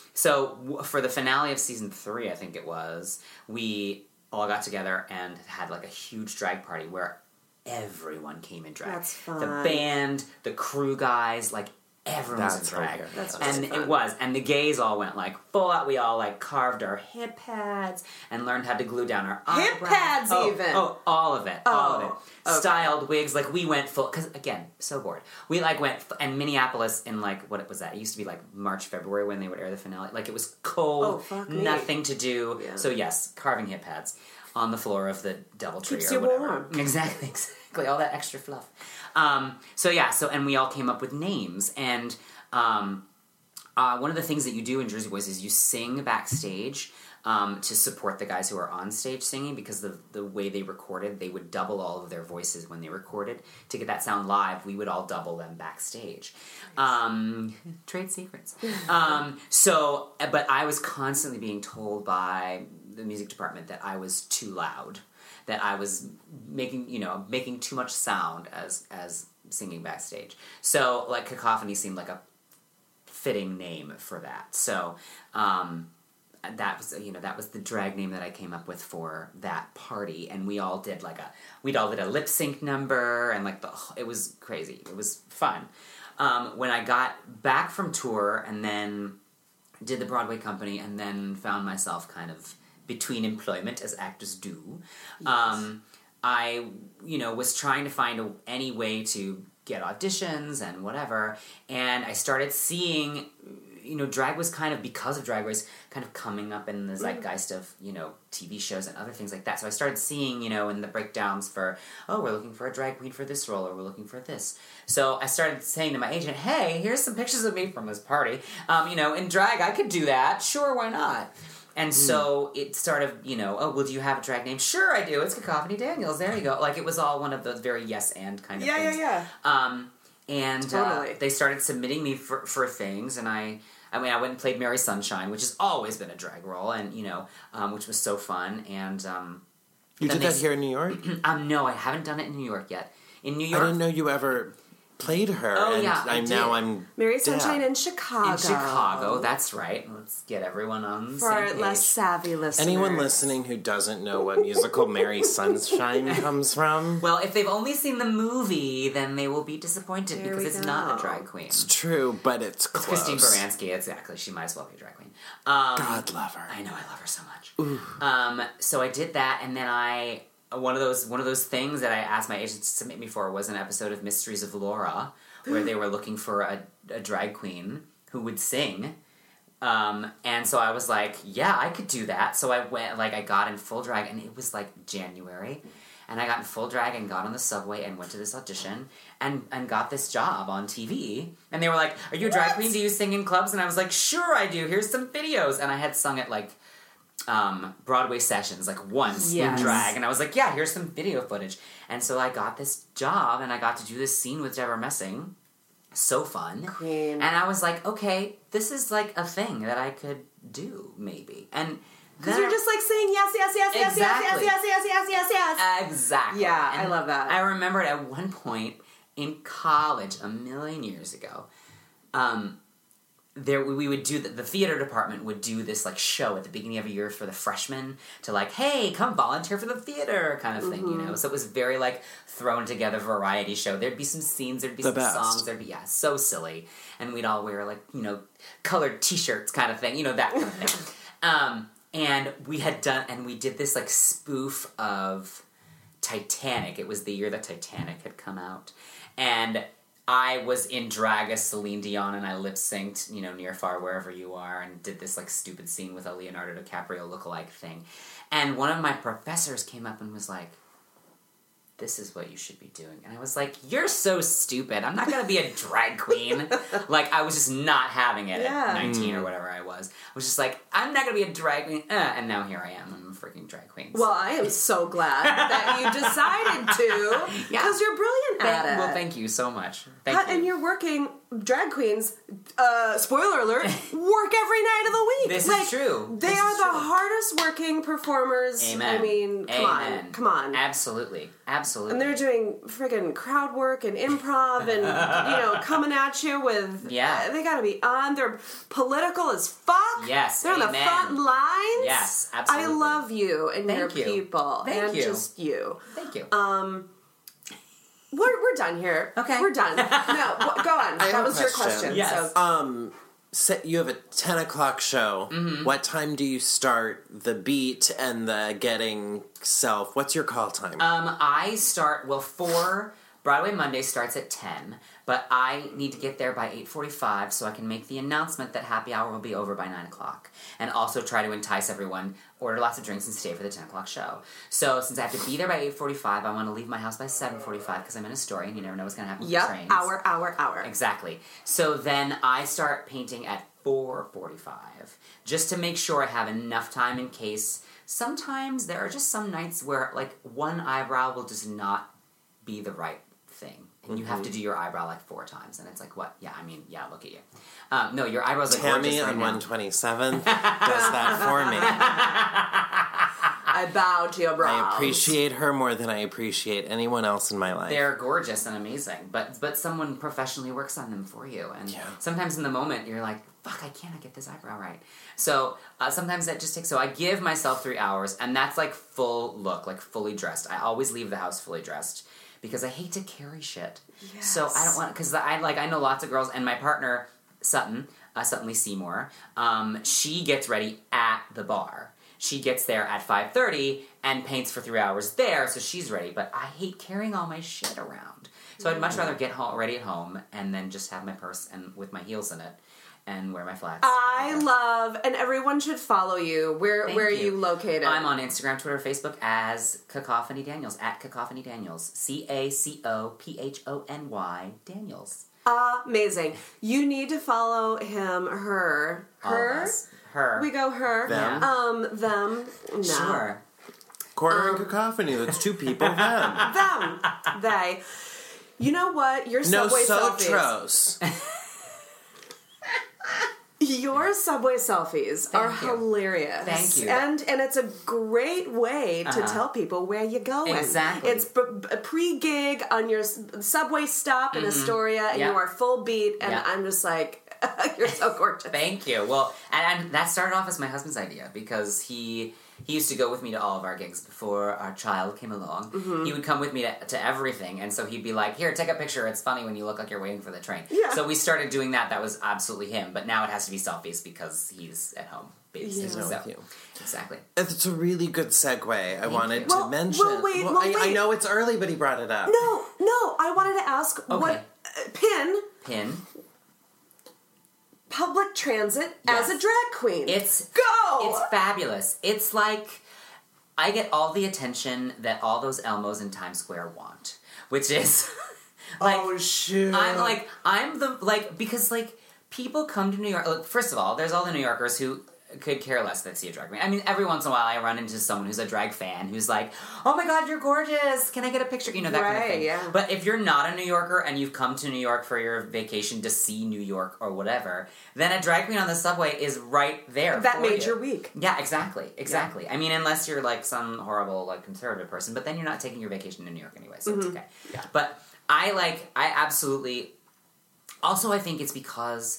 So w- for the finale of season three, I think it was, we all got together and had like a huge drag party where everyone came in drag. That's fun. The band, the crew guys, like everyone was in That's drag. hilarious. That's and really fun. it was, and the gays all went like full out. We all like carved our hip pads and learned how to glue down our Hip eyebrows. pads oh, even? Oh, all of it, all of it. Oh, okay. Styled wigs, like we went full. Because again, so bored. We like went f- and Minneapolis in like what was that? It used to be like March, February when they would air the finale. Like it was cold, Oh, fuck me. nothing to do. Yeah. So yes, carving hip pads on the floor of the DoubleTree Keeps or you whatever. warm. Exactly, exactly. All that extra fluff. Um, so yeah, so and we all came up with names, and um, uh, one of the things that you do in Jersey Boys is you sing backstage um, to support the guys who are on stage singing, because the the way they recorded, they would double all of their voices when they recorded to get that sound live. We would all double them backstage. Um, trade secrets. um, so, but I was constantly being told by the music department that I was too loud, that I was making, you know, making too much sound as as singing backstage. So, like, Cacophony seemed like a fitting name for that. So, um, that was, you know, that was the drag name that I came up with for that party, and we all did like a, we'd all did a lip sync number, and like the, it was crazy. It was fun. Um, when I got back from tour, and then did the Broadway company, and then found myself kind of between employment, as actors do. Um, I, you know, was trying to find a, any way to get auditions and whatever, and I started seeing, you know, drag was kind of, because of Drag Race, kind of coming up in the zeitgeist of, you know, T V shows and other things like that. So I started seeing, you know, in the breakdowns for, oh, we're looking for a drag queen for this role, or we're looking for this. So I started saying to my agent, hey, here's some pictures of me from this party. Um, you know, in drag, I could do that. Sure, why not? And so it started, you know, oh, well, do you have a drag name? Sure, I do. It's Cacophony Daniels. There you go. Like, it was all one of those very yes and kind of Yeah, things. yeah, yeah. Um, and Totally. uh, they started submitting me for, for things, and I, I mean, I went and played Mary Sunshine, which has always been a drag role, and, you know, um, which was so fun. And um, You then did they that here in New York? um, no, I haven't done it in New York yet. In New I York, didn't know you ever played her. Oh, and yeah, I I'm now did. I'm Mary dead. Sunshine in Chicago. In Chicago, that's right. Let's get everyone on the For our same less page. savvy listeners. Anyone listening who doesn't know what musical Mary Sunshine comes from? Well, if they've only seen the movie, then they will be disappointed There because we it's go. not a drag queen. It's true, but it's It's close. Christine Baranski, exactly. She might as well be a drag queen. Um, God love her. I know, I love her so much. Um, so I did that, and then I one of those one of those things that I asked my agent to submit me for was an episode of Mysteries of Laura, where they were looking for a, a drag queen who would sing. Um, and so I was like, yeah, I could do that. So I went, like, I got in full drag, and it was like January. And I got in full drag and got on the subway and went to this audition and, and got this job on T V. And they were like, are you a drag queen? Do you sing in clubs? And I was like, sure I do. Here's some videos. And I had sung at, like, um, Broadway sessions, like, once Yes. in drag. And I was like, yeah, here's some video footage. And so I got this job, and I got to do this scene with Deborah Messing. So fun. Queen. And I was like, okay, this is, like, a thing that I could do, maybe. And Because then you're I- just like saying yes, yes, yes, yes, Exactly. yes, yes, yes, yes, yes, yes, yes. Exactly. Yeah, I love that. I remembered at one point in college, a million years ago, um, there we would do the, the theater department would do this like show at the beginning of a year for the freshmen to like, hey, come volunteer for the theater kind of thing, Mm-hmm. you know. So it was very like thrown together variety show. There'd be some scenes, there'd be The some best. songs, there'd be yeah, so silly, and we'd all wear like you know colored T-shirts kind of thing, you know that kind of thing. Um, and we had done, and we did this like spoof of Titanic. It was the year that Titanic had come out, and I was in drag as Celine Dion, and I lip synced, you know, Near Far Wherever You Are, and did this like stupid scene with a Leonardo DiCaprio lookalike thing. And one of my professors came up and was like, "This is what you should be doing." And I was like, "You're so stupid. I'm not gonna be a drag queen." Like I was just not having it Yeah. at nineteen or whatever I was. I was just like, "I'm not gonna be a drag queen." Uh, and now here I am. I'm a freaking drag queen. Well, I am so glad that you decided to, because Yeah. you're brilliant Thank- at it. well, thank you so much. Thank Huh, you. And you're working, drag queens, uh, spoiler alert, work every night of the week. This is Like, true. They This are is the true. hardest working performers. Amen. I mean, come Amen. on. Come on. Absolutely. Absolutely. And they're doing friggin' crowd work and improv and, you know, coming at you with... Yeah. They gotta be on. They're political as fuck. Yes, They're on the amen. front lines. Yes, absolutely. I love you and Thank your you. people. Thank and you. just you. Thank you. Um... We're, we're done here. Okay. We're done. No, w- go on. I That have a was your question. question. Yes. So. Um, so you have a ten o'clock show. Mm-hmm. What time do you start the beat and the getting self? What's your call time? Um, I start, well, four, Broadway Monday starts at ten, but I need to get there by eight forty-five so I can make the announcement that happy hour will be over by nine o'clock. And also try to entice everyone, order lots of drinks, and stay for the ten o'clock show. So since I have to be there by eight forty-five, I want to leave my house by seven forty-five because I'm in Astoria and you never know what's going to happen with the Yep. trains. Hour, hour, hour. Exactly. So then I start painting at four forty-five, just to make sure I have enough time in case sometimes there are just some nights where, like, one eyebrow will just not be the right thing. And you have to do your eyebrow, like, four times. And it's like, what? Yeah, I mean, yeah, look at you. Um, no, your eyebrows are gorgeous Tammy right on now. one twenty-seventh does that for me. I bow to your brows. I appreciate her more than I appreciate anyone else in my life. They're gorgeous and amazing, but but someone professionally works on them for you. And Yeah. sometimes in the moment, you're like, fuck, I can't get this eyebrow right. So uh, sometimes that just takes, so I give myself three hours, and that's like full look, like fully dressed. I always leave the house fully dressed, because I hate to carry shit. Yes. So I don't want, because I, like, I know lots of girls, and my partner, Sutton, uh, Sutton Lee Seymour, um, she gets ready at the bar. She gets there at five thirty and paints for three hours there, so she's ready. But I hate carrying all my shit around. So I'd much rather get home, ready at home and then just have my purse and with my heels in it and wear my flats. I love, and everyone should follow you. Where Thank where you. are you located? I'm on Instagram, Twitter, Facebook as Cacophony Daniels, at Cacophony Daniels. C A C O P H O N Y Daniels. Amazing. You need to follow him, her. All of Her? us. Her. We go her. Them. Um, them. No. Sure. Quarter Um, and cacophony. That's two people. Them. Them. They. You know what? Your No Subway selfies. sotros. Your Subway selfies Thank are you. hilarious. Thank you. And and it's a great way to Uh-huh. tell people where you're going. Exactly. It's b- b- a pre-gig on your s- subway stop in Astoria, and Yeah. you are full beat, and Yeah. I'm just like, you're so gorgeous. Thank you. Well, and, and that started off as my husband's idea because he he used to go with me to all of our gigs before our child came along. Mm-hmm. He would come with me to, to everything, and so he'd be like, "Here, take a picture. It's funny when you look like you're waiting for the train." Yeah. So we started doing that. That was absolutely him. But now it has to be selfies because he's at home babysitting. Yeah. So, With you. exactly. It's a really good segue. I wanted you. to Well, mention. well, wait, well, I, I wait. know it's early, but he brought it up. No, no, I wanted to ask what Okay. uh, pin Pin. public transit Yes. as a drag queen. It's Go! It's fabulous. It's like I get all the attention that all those Elmos in Times Square want, which is like Oh, shoot. I'm like I'm the like because like people come to New York. Look, first of all, there's all the New Yorkers who could care less that see a drag queen. I mean, every once in a while I run into someone who's a drag fan who's like, "Oh my God, you're gorgeous! Can I get a picture?" You know, that kind of Right, thing. yeah. But if you're not a New Yorker and you've come to New York for your vacation to see New York or whatever, then a drag queen on the subway is right there. That for made you. your week. Yeah, exactly, exactly. I mean, unless you're like some horrible like conservative person, but then you're not taking your vacation to New York anyway, so it's okay. Yeah. But I like, I absolutely. Also, I think it's because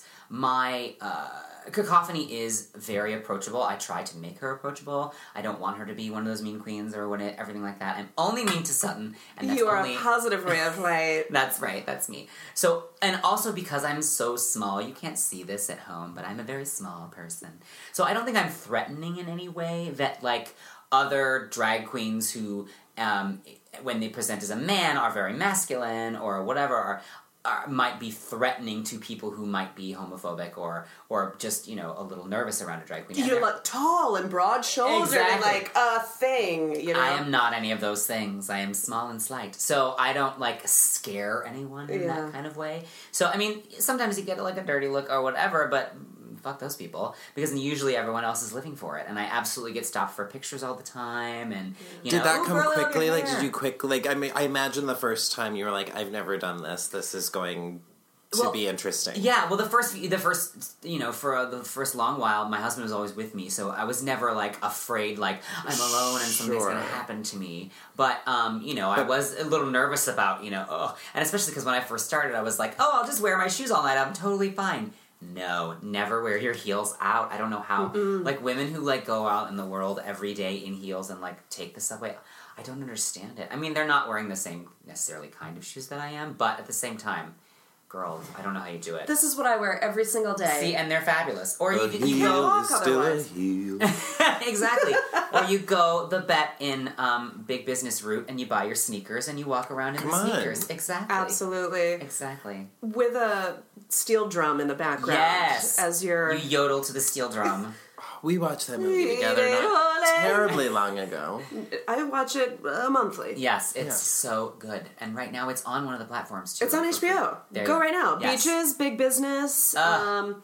my uh, Cacophony is very approachable. I try to make her approachable. I don't want her to be one of those mean queens or what everything like that. I'm only mean to Sutton, and that's You are only. a positive ray of light. That's right, that's me. So, and also because I'm so small, you can't see this at home, but I'm a very small person. So I don't think I'm threatening in any way that, like, other drag queens who, um, when they present as a man, are very masculine or whatever, are, are, might be threatening to people who might be homophobic or, or just, you know, a little nervous around a drag queen. And You they're- look tall and broad-shouldered Exactly. and like a thing, you know? I am not any of those things. I am small and slight. So I don't, like, scare anyone in Yeah. that kind of way. So, I mean, sometimes you get, like, a dirty look or whatever, but fuck those people. Because usually everyone else is living for it. And I absolutely get stopped for pictures all the time. And, you Did know, that "Ooh, come girl, I love quickly? your Like, hair." did you quick? Like, I mean, I imagine the first time you were like, "I've never done this. This is going to Well, be interesting." Yeah, well, the first, the first, you know, for uh, the first long while, my husband was always with me, so I was never, like, afraid, like, I'm alone and something's Sure. gonna happen to me. But, um, you know, I was a little nervous about, you know, oh, and especially because when I first started, I was like, oh, I'll just wear my shoes all night, I'm totally fine. No, never wear your heels out. I don't know how, like, women who, like, go out in the world every day in heels and, like, take the subway, I don't understand it. I mean, they're not wearing the same, necessarily, kind of shoes that I am, but at the same time, girls, I don't know how you do it. This is what I wear every single day. See, and they're fabulous. Or you, But you he can't go walk is still a otherwise. heel. exactly, or you go the bet in um, big business route, and you buy your sneakers, and you walk around in Come the on. sneakers. Exactly, Absolutely. exactly. With a steel drum in the background. Yes, As your... you yodel to the steel drum. We watched that movie together not terribly long ago. I watch it uh, monthly. Yes, it's Yeah. so good, and right now it's on one of the platforms too. It's on H B O. There Go you right now. Yes. Beaches, Big Business. Ah. um,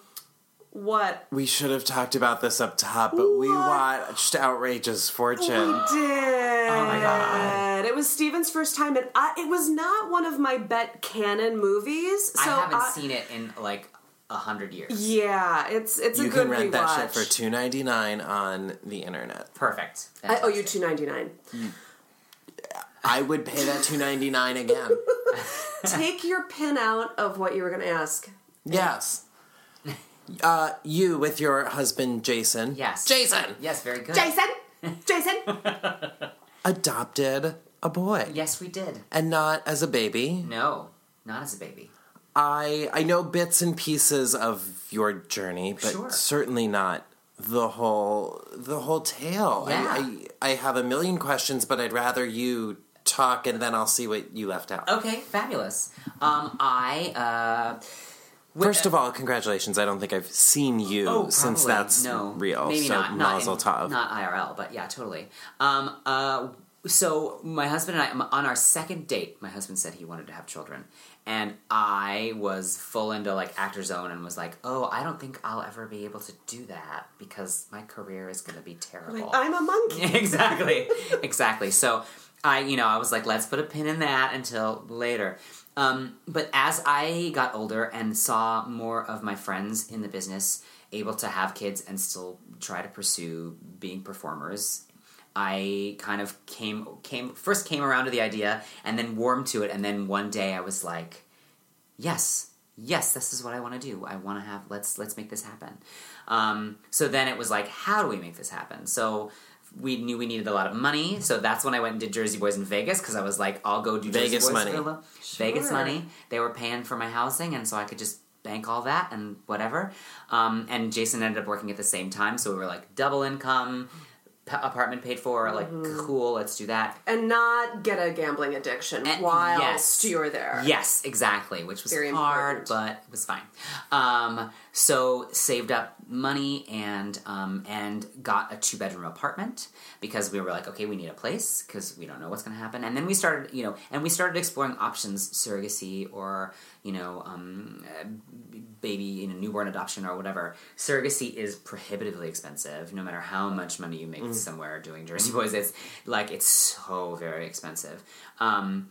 what? We should have talked about this up top, but we What? watched Outrageous Fortune. Did. Oh my God. It was Steven's first time, and I, it was not one of my bet canon movies. So I haven't seen it in like a hundred years. Yeah, it's it's You a good can rent rewatch. that shit for two ninety nine on the internet. Perfect. I owe you Fantastic. two ninety nine. I would pay that two ninety nine again. Take your pin out of what you were going to ask. Yes. Uh, you with your husband Jason. Yes, Jason Yes, very good. Jason, Jason. adopted a boy, Yes, we did. and not as a baby. No, not as a baby. I I know bits and pieces of your journey, but Sure. certainly not the whole the whole tale. Yeah. I, I I have a million questions, but I'd rather you talk, and then I'll see what you left out. Okay, fabulous. Um, I uh. First of all, congratulations. I don't think I've seen you Oh, since probably. that's no, real. Maybe so not. Not, mazel in- tov. not I R L, but yeah, totally. Um, uh, so my husband and I, on our second date, my husband said he wanted to have children, and I was full into like actor zone and was like, "Oh, I don't think I'll ever be able to do that because my career is going to be terrible." Like, I'm a monkey. exactly, exactly. So I, you know, I was like, let's put a pin in that until later. Um, but as I got older and saw more of my friends in the business able to have kids and still try to pursue being performers. I kind of came came first came around to the idea and then warmed to it, and then one day I was like, yes, yes, this is what I want to do. I want to have let's let's make this happen. Um, so then it was like, how do we make this happen? So we knew we needed a lot of money, so that's when I went and did Jersey Boys in Vegas, because I was like, I'll go do Vegas Jersey Boys money. for a little- Sure. Vegas money. They were paying for my housing, and so I could just bank all that and whatever. Um, and Jason ended up working at the same time, so we were like double income, p- apartment paid for, like cool, let's do that. And not get a gambling addiction And- whilst yes. you're there. Yes, exactly, which was Very hard, important. but it was fine. Um, so saved up money and um, and got a two bedroom apartment, because we were like, okay, we need a place because we don't know what's going to happen. And then we started, you know, and we started exploring options, surrogacy or you know, um, uh, baby, you know, newborn adoption or whatever. Surrogacy is prohibitively expensive, no matter how much money you make somewhere doing Jersey Boys. It's like it's so very expensive. Um,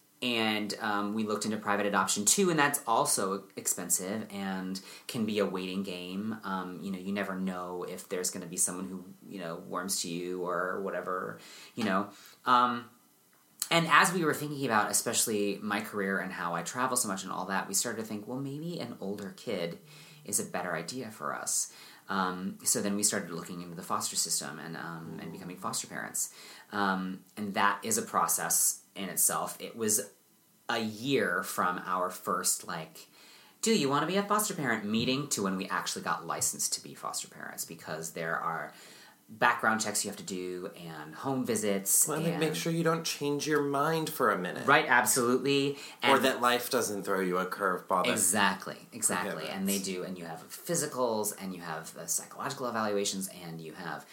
And um, we looked into private adoption too, and that's also expensive and can be a waiting game. Um, you know, you never know if there's going to be someone who, you know, warms to you or whatever, you know. Um, and as we were thinking about, especially my career and how I travel so much and all that, we started to think, well, maybe an older kid is a better idea for us. Um, so then we started looking into the foster system and um, and becoming foster parents. Um, and that is a process in itself. It was a year from our first, like, do you want to be a foster parent meeting to when we actually got licensed to be foster parents, because there are background checks you have to do and home visits. Well, and like, make sure you don't change your mind for a minute. Right, absolutely. Or And that life doesn't throw you a curveball. that- Exactly, exactly. prohibits. And they do, and you have physicals, and you have the psychological evaluations, and you have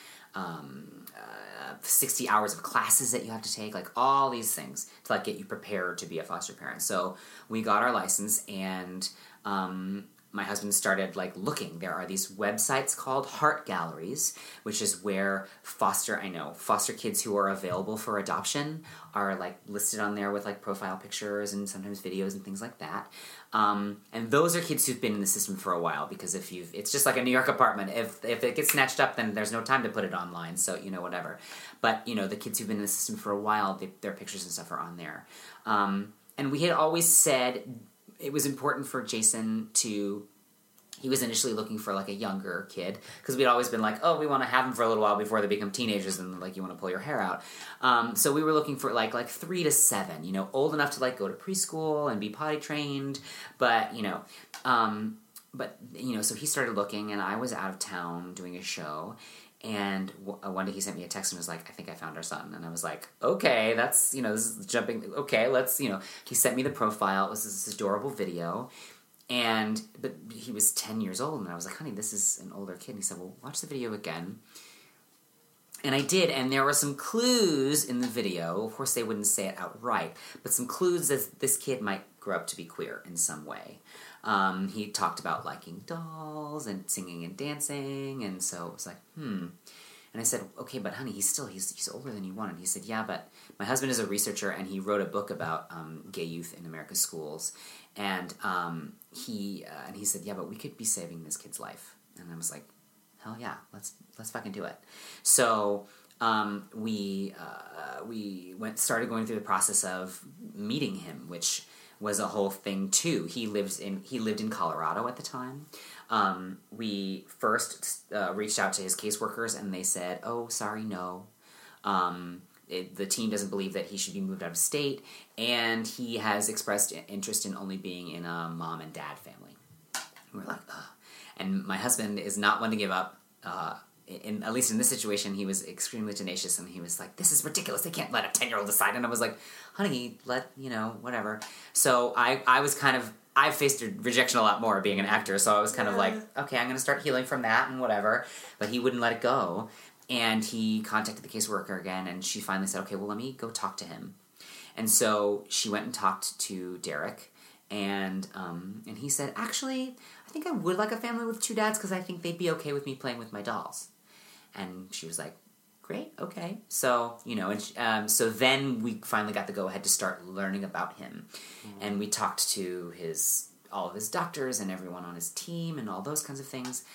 um, uh, sixty hours of classes that you have to take, like all these things to like get you prepared to be a foster parent. So we got our license, and um, my husband started like looking. There are these websites called Heart Galleries, which is where foster, I know, foster kids who are available for adoption are like listed on there with like profile pictures and sometimes videos and things like that. Um, and those are kids who've been in the system for a while, because if you've, it's just like a New York apartment. If if it gets snatched up, then there's no time to put it online. So, you know, whatever. But, you know, the kids who've been in the system for a while, they, their pictures and stuff are on there. Um, and we had always said it was important for Jason to, he was initially looking for like a younger kid, because we'd always been like, oh, we want to have them for a little while before they become teenagers, and like you want to pull your hair out. Um, so we were looking for like like three to seven, you know, old enough to like go to preschool and be potty trained, but you know, um, but you know, so he started looking, and I was out of town doing a show. And one day he sent me a text and was like, I think I found our son. And I was like, okay, that's, you know, this is jumping. Okay, let's, you know, he sent me the profile. It was this adorable video. And, but he was ten years old. And I was like, honey, this is an older kid. And he said, well, watch the video again. And I did. And there were some clues in the video. Of course, they wouldn't say it outright. But some clues that this kid might grow up to be queer in some way. Um, he talked about liking dolls and singing and dancing, and so it was like, hmm. And I said, okay, but honey, he's still, he's he's older than you wanted. He said, yeah, but my husband is a researcher, and he wrote a book about um, gay youth in America's schools, and um, he uh, and he said, yeah, but we could be saving this kid's life. And I was like, hell yeah, let's let's fucking do it. So um, we uh, we went started going through the process of meeting him, which was a whole thing too. He lived in he lived in Colorado at the time. Um, we first uh, reached out to his caseworkers, and they said, "Oh, sorry, no. Um, it, the team doesn't believe that he should be moved out of state, and he has expressed interest in only being in a mom and dad family." And we're like, ugh. And my husband is not one to give up. Uh, in, at least in this situation, he was extremely tenacious, and he was like, this is ridiculous, they can't let a ten-year-old decide. And I was like, honey, let, you know, whatever. So I, I was kind of, I've faced rejection a lot more being an actor, so I was kind of like, okay, I'm going to start healing from that and whatever. But he wouldn't let it go. And he contacted the caseworker again, and she finally said, okay, well, let me go talk to him. And so she went and talked to Derek, and um, and he said, actually, I think I would like a family with two dads, because I think they'd be okay with me playing with my dolls. And she was like, great, okay. So, you know, and um, so then we finally got the go-ahead to start learning about him. Mm-hmm. And we talked to his all of his doctors and everyone on his team and all those kinds of things.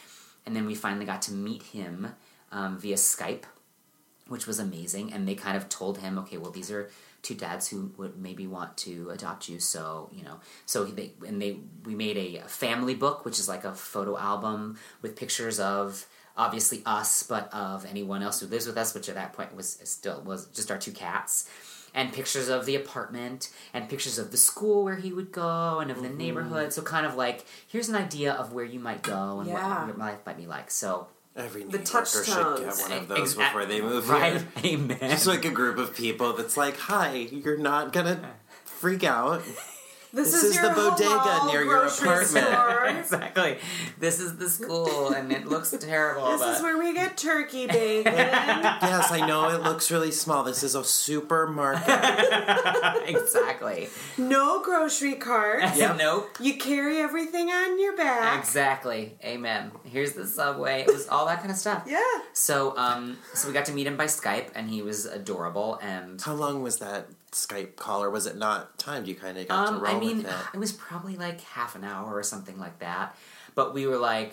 and then we finally got to meet him um, via Skype, which was amazing. And they kind of told him, okay, well, these are two dads who would maybe want to adopt you. So, you know, so they, and they, we made a family book, which is like a photo album with pictures of obviously us, but of anyone else who lives with us, which at that point was still was just our two cats. And pictures of the apartment, and pictures of the school where he would go, and of the mm-hmm. neighborhood. So kind of like, here's an idea of where you might go and yeah. what your life might be like. So every New the Yorker should get one of those Exa- before they move right? here. Amen. Just like a group of people that's like, hi, you're not gonna freak out. This, this is, is your the bodega near your apartment. Store. Exactly. This is the school, and it looks terrible. This but... is where we get turkey bacon. Yes, I know it looks really small. This is a supermarket. Exactly. No grocery carts. Yep. Nope. You carry everything on your back. Exactly. Amen. Here's the subway. It was all that kind of stuff. Yeah. So, um, so we got to meet him by Skype, and he was adorable. And how long was that Skype call, or was it not timed? You kind of got um, to roll I mean, with it. It was probably like half an hour or something like that. But we were like,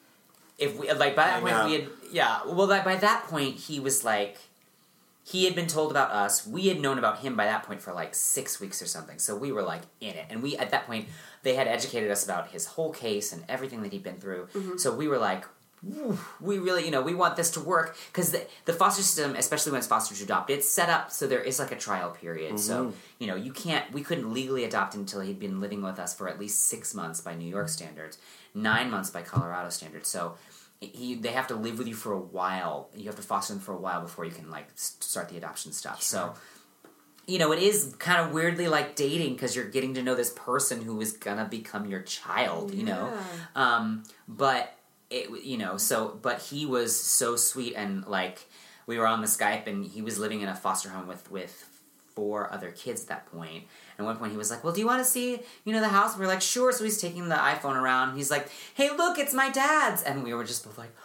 if we like by that Hang point up. we had yeah. Well, like, by that point he was like, he had been told about us. We had known about him by that point for like six weeks or something. So we were like in it, and we at that point they had educated us about his whole case and everything that he'd been through. Mm-hmm. So we were like, we really, you know, we want this to work, because the, the foster system, especially when it's foster to adopt, it's set up so there is like a trial period. Mm-hmm. So, you know, you can't, we couldn't legally adopt until he'd been living with us for at least six months by New York standards, nine months by Colorado standards. So he, they have to live with you for a while. You have to foster them for a while before you can like start the adoption stuff. Sure. So, you know, it is kind of weirdly like dating, because you're getting to know this person who is gonna become your child, you yeah. know? Um, but It, you know, so, but he was so sweet, and, like, we were on the Skype, and he was living in a foster home with, with four other kids at that point. And at one point he was like, well, do you want to see, you know, the house? And we we're like, sure. So he's taking the iPhone around, and he's like, hey, look, it's my dad's. And we were just both like,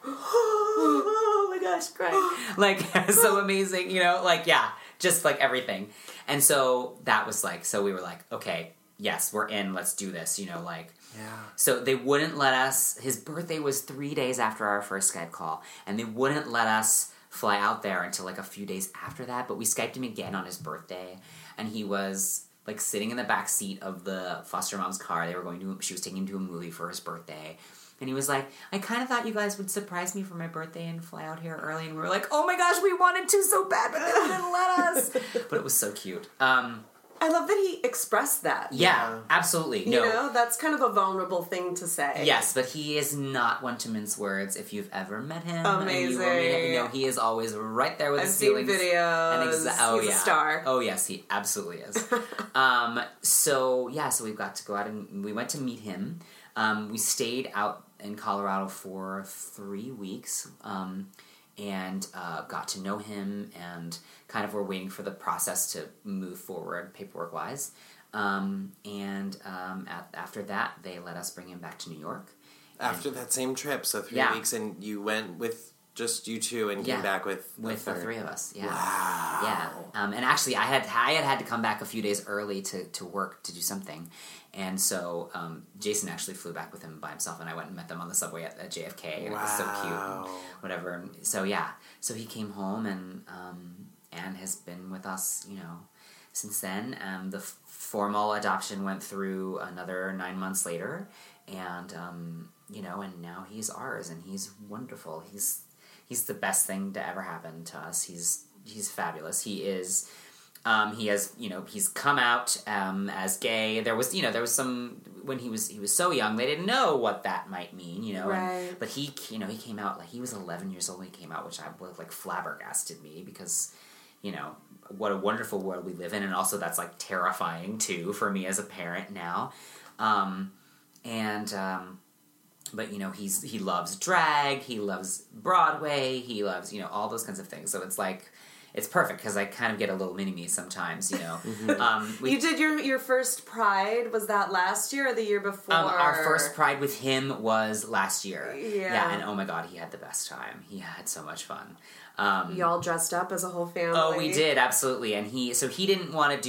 oh my gosh, crying. Like, so amazing, you know, like, yeah, just, like, everything. And so that was, like, so we were like, okay, yes, we're in, let's do this, you know, like, yeah. So they wouldn't let us, his birthday was three days after our first Skype call, and they wouldn't let us fly out there until like a few days after that, but we Skyped him again on his birthday, and he was like sitting in the back seat of the foster mom's car. They were going to, she was taking him to a movie for his birthday, and he was like, I kind of thought you guys would surprise me for my birthday and fly out here early, and we were like, oh my gosh, we wanted to so bad, but they wouldn't let us. But it was so cute. Um... I love that he expressed that. Yeah, Yeah. absolutely. You No. know, that's kind of a vulnerable thing to say. Yes, but he is not one to mince words. If you've ever met him, and you will meet Amazing. him, you know, he is always right there with I've his seen feelings. videos. And exa- oh, He's yeah. a star. Oh yes, he absolutely is. um, so yeah, so we got to go out and we went to meet him. Um, we stayed out in Colorado for three weeks. Um, and uh, got to know him, and kind of were waiting for the process to move forward paperwork-wise. Um, and um, at, after that, they let us bring him back to New York. After and, that same trip, so three yeah. weeks, and you went with just you two, and yeah. came back with with the, the three of us. Yeah, wow. yeah. Um, and actually, I had I had had to come back a few days early to, to work to do something, and so um, Jason actually flew back with him by himself, and I went and met them on the subway at, at J F K, and wow. it was so cute, and whatever. And so yeah, so he came home, and um, and has been with us, you know, since then. Um, the f- formal adoption went through another nine months later, and um, you know, and now he's ours, and he's wonderful. He's He's the best thing to ever happen to us. He's he's fabulous. He is. Um, he has, you know, he's come out um, as gay. There was, you know, there was some when he was he was so young. They didn't know what that might mean, you know. Right. And, but he, you know, he came out like he was eleven years old when he came out, which I was like flabbergasted me because, you know, what a wonderful world we live in, and also that's like terrifying too for me as a parent now. Um, and. Um, But, you know, he's he loves drag, he loves Broadway, he loves, you know, all those kinds of things. So it's like, it's perfect, because I kind of get a little mini-me sometimes, you know. um, we, you did your your first Pride, was that last year or the year before? Um, our first Pride with him was last year. Yeah. Yeah, and oh my god, he had the best time. He had so much fun. Um, Y'all dressed up as a whole family? Oh, we did, absolutely. And he, so he didn't want to do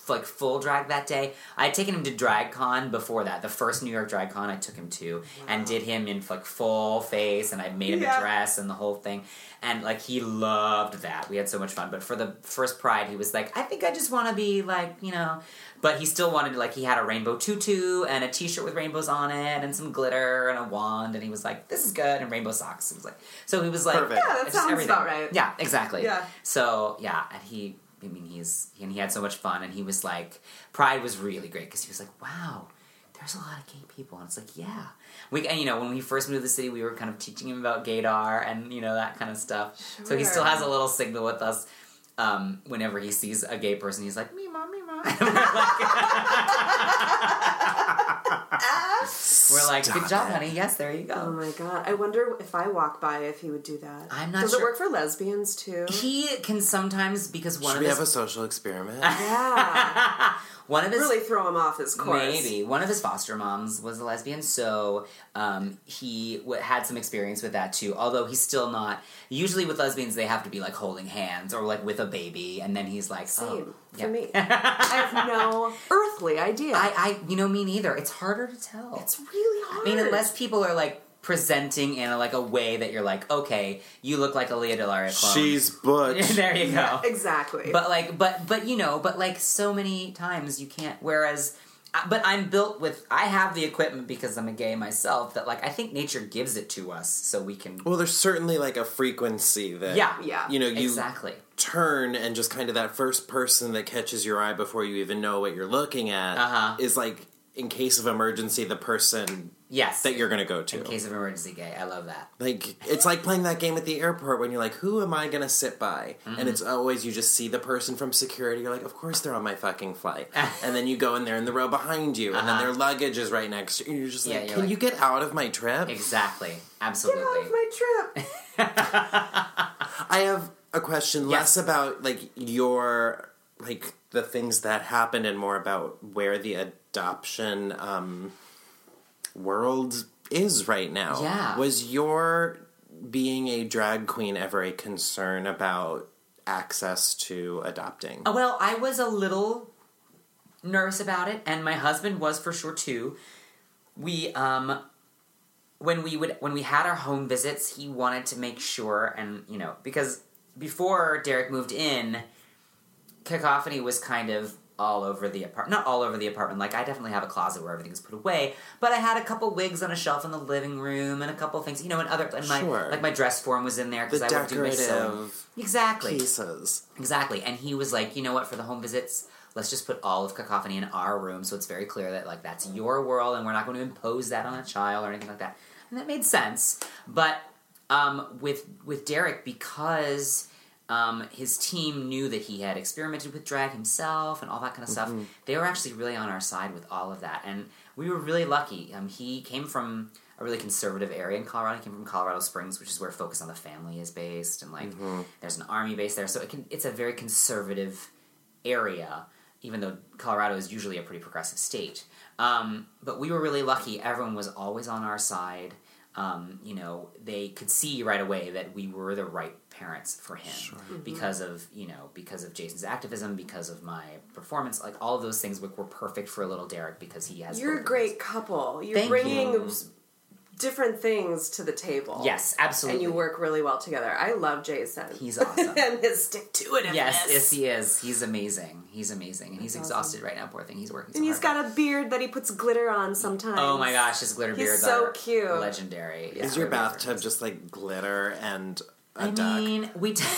like full drag that day. I had taken him to DragCon before that. The first New York DragCon I took him to, wow. and did him in like full face, and I made him yeah. a dress and the whole thing. And like he loved that. We had so much fun. But for the first Pride, he was like, I think I just want to be like, you know. But he still wanted to, like, he had a rainbow tutu and a t-shirt with rainbows on it and some glitter and a wand, and he was like, this is good, and rainbow socks. He was like, so he was like, perfect. Yeah, that sounds everything. about right. Yeah, exactly. Yeah. So yeah, and he, I mean, he's and he had so much fun, and he was like, Pride was really great because he was like, wow, there's a lot of gay people, and it's like, yeah, we, and you know, when we first moved to the city, we were kind of teaching him about gaydar and you know that kind of stuff. Sure. So he still has a little signal with us. Um, whenever he sees a gay person, he's like, me mom, me mom. And we're like, we're like, good job, honey. Yes, there you go. Oh my god. I wonder if I walk by if he would do that. I'm not Does sure. Does it work for lesbians too? He can sometimes, because one Should of we his... have a social experiment? Yeah. One of his... Really throw him off his course. Maybe. One of his foster moms was a lesbian, so um, he w- had some experience with that too, although he's still not... Usually with lesbians, they have to be like holding hands or like with a baby, and then he's like, Same oh, for yeah. me. I have no earthly idea. I, I, you know, me neither. It's harder to tell. It's really hard. I mean, unless people are like presenting in a, like a way that you're like, okay, you look like a Lea DeLaria clone. She's butch. There you go. Yeah, exactly. But like, but but you know, but like so many times you can't. Whereas, but I'm built with. I have the equipment because I'm a gay myself. That like I think nature gives it to us, so we can. Well, there's certainly like a frequency that Yeah, yeah. you know you exactly. turn and just kind of that first person that catches your eye before you even know what you're looking at Uh-huh. is like in case of emergency the person Yes. that you're going to go to. In case of emergency gay. I love that. Like, it's like playing that game at the airport when you're like, who am I going to sit by? Mm-hmm. And it's always, you just see the person from security. You're like, of course they're on my fucking flight. And then you go in there in the row behind you, and Uh-huh. then their luggage is right next to you. And you're just Yeah, like, you're can like- you get out of my trip? Exactly. Get Absolutely. out of my trip. I have a question Yes. less about, like, your, like, the things that happened and more about where the adoption um, world is right now. Yeah. Was your being a drag queen ever a concern about access to adopting? Uh, Well, I was a little nervous about it, and my husband was for sure too. We, um, when we would, when we had our home visits, he wanted to make sure, and, you know, because before Derek moved in, Cacophony was kind of all over the apartment. Not all over the apartment. Like, I definitely have a closet where everything's put away, but I had a couple wigs on a shelf in the living room, and a couple things, you know, and other, and my, Sure. like, my dress form was in there, because The I would do my sewing. decorative Exactly. pieces. Exactly. And he was like, you know what, for the home visits, let's just put all of Cacophony in our room, so it's very clear that, like, that's your world, and we're not going to impose that on a child or anything like that. And that made sense. But um, with with Derek, because um, his team knew that he had experimented with drag himself and all that kind of stuff, they were actually really on our side with all of that. And we were really lucky. Um, he came from a really conservative area in Colorado. He came from Colorado Springs, which is where Focus on the Family is based, and like there's an army base there, so it can, it's a very conservative area, even though Colorado is usually a pretty progressive state. Um, but we were really lucky. Everyone was always on our side. Um, you know, they could see right away that we were the right parents for him Sure. because of, you know, because of Jason's activism, because of my performance, like all of those things were, were perfect for a little Derek because he has. You're a both of great those. couple. You're Thank bringing you. different things to the table. Yes, absolutely. And you work really well together. I love Jason. He's awesome. And his stick-to-itiveness. Yes, yes, he is. He's amazing. He's amazing, and he's That's exhausted right now. Poor thing. He's working. So And he's hard. got a beard that he puts glitter on sometimes. Oh my gosh, his glitter He's beards so are cute. legendary. Yeah, Is your they're really bathtub gorgeous. just like glitter and a I duck? mean, we. T-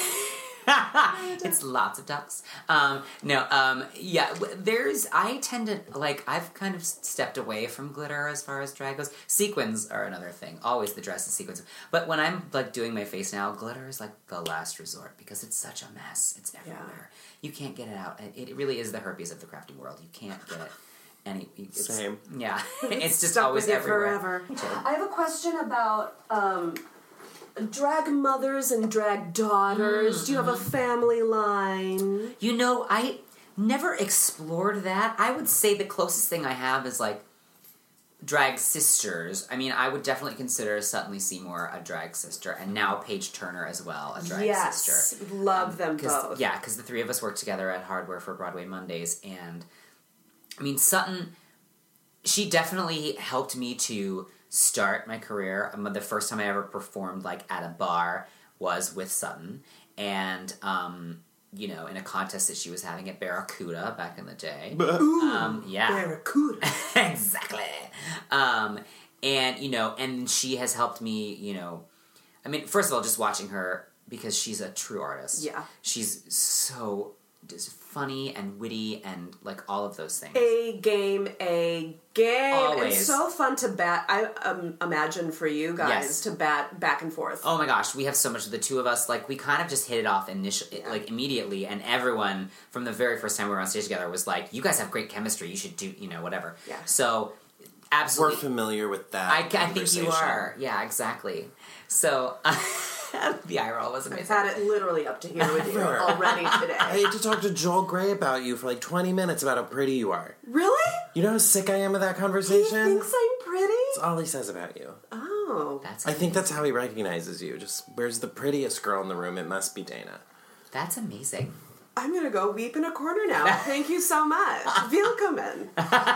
it's lots of ducks. Um, no, um, yeah. w- There's. I tend to like. I've kind of stepped away from glitter as far as drag goes. Sequins are another thing. Always the dress and sequins. But when I'm like doing my face now, glitter is like the last resort because it's such a mess. It's everywhere. You can't get it out. It, it really is the herpes of the crafting world. You can't get it. Any. It's, Same. Yeah. It's just Stuck always with you everywhere. forever. I have a question about um, drag mothers and drag daughters. Do you have a family line? You know, I never explored that. I would say the closest thing I have is like drag sisters, I mean, I would definitely consider Sutton Lee Seymour a drag sister, and now Paige Turner as well, a drag yes, sister. love them Cause, both. Yeah, because the three of us worked together at Hardware for Broadway Mondays, and I mean, Sutton, she definitely helped me to start my career. Um, the first time I ever performed, like, at a bar was with Sutton, and, um, you know, in a contest that she was having at Barracuda back in the day. Ooh, um, yeah. Barracuda. Exactly. Um, and, you know, and she has helped me, you know, I mean, first of all, just watching her, because she's a true artist. Yeah. She's so just funny and witty and, like, all of those things. A game, a game. Always. It's so fun to bat. I um, imagine for you guys Yes. to bat back and forth. Oh my gosh, we have so much of the two of us. Like, we kind of just hit it off initially, Yeah. like, immediately, and everyone from the very first time we were on stage together was like, you guys have great chemistry, you should do, you know, whatever. Yeah. So, We're absolutely. familiar with that. I, I think you conversation. are. Yeah, exactly. So, the eye roll was I've amazing. had it literally up to here with you Ever. already I today. had to talk to Joel Gray about you for like twenty minutes about how pretty you are. Really? You know how sick I am of that He conversation? thinks I'm pretty? That's all he says about you. Oh. That's I think that's how he recognizes you. Just, where's the prettiest girl in the room? It must be Dana. That's amazing. I'm gonna go weep in a corner now. Thank you so much. Willkommen.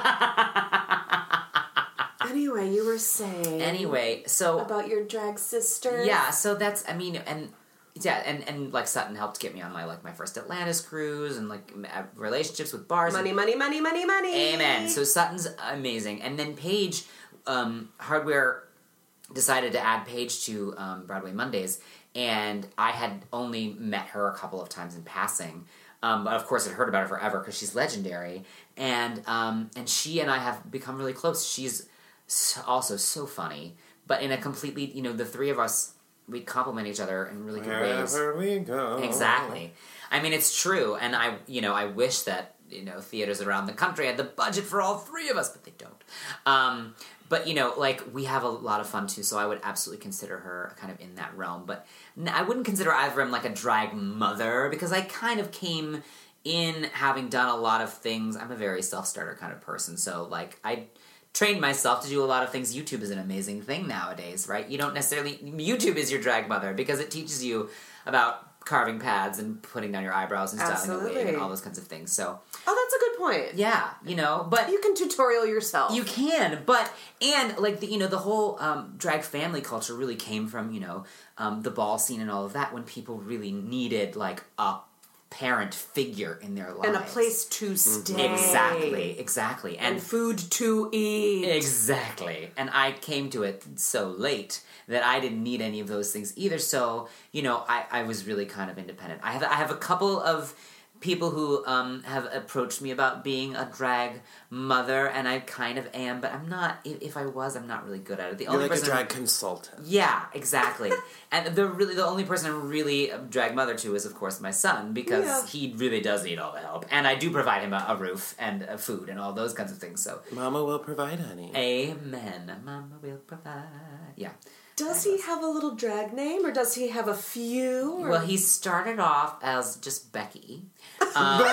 Anyway, you were saying Anyway, so about your drag sister. yeah, so that's I mean, and yeah, and, and like Sutton helped get me on my like my first Atlantis cruise and like m- uh, relationships with bars. Money, and, money, money, money, money. Amen. So Sutton's amazing, and then Paige, um, Hardware decided to add Paige to um, Broadway Mondays, and I had only met her a couple of times in passing. Um, but of course, I'd heard about her forever because she's legendary, and um, and she and I have become really close. She's so, also so funny, but in a completely, you know, the three of us, we complement each other in really good ways. Wherever we go. Exactly. I mean, it's true, and I, you know, I wish that, you know, theaters around the country had the budget for all three of us, but they don't. Um, but, you know, like, we have a lot of fun, too, so I would absolutely consider her kind of in that realm. But n- I wouldn't consider either of them, like, a drag mother, because I kind of came in having done a lot of things. I'm a very self-starter kind of person, so, like, I trained myself to do a lot of things. YouTube is an amazing thing nowadays, right? You don't necessarily... YouTube is your drag mother, because it teaches you about carving pads and putting down your eyebrows and styling a wig Absolutely. and all those kinds of things. So, Oh, that's a good point. yeah, you know, but... You can tutorial yourself. You can, but and like the you know the whole um, drag family culture really came from you know um, the ball scene and all of that when people really needed like a parent figure in their lives and a place to stay. exactly exactly And and food to eat. exactly and I came to it so late that I didn't need any of those things either. So you know I, I was really kind of independent. I have I have a couple of people who um, have approached me about being a drag mother, and I kind of am, but I'm not. If, if I was, I'm not really good at it. The You're only like a person drag consultant. yeah, exactly. And the really the only person I'm really a drag mother to is of course my son, because Yeah. he really does need all the help, and I do provide him a, a roof and a food and all those kinds of things. So Mama will provide, honey. amen. Mama will provide. Yeah. Does he have a little drag name, or does he have a few? Or... Well, he started off as just Becky. Um,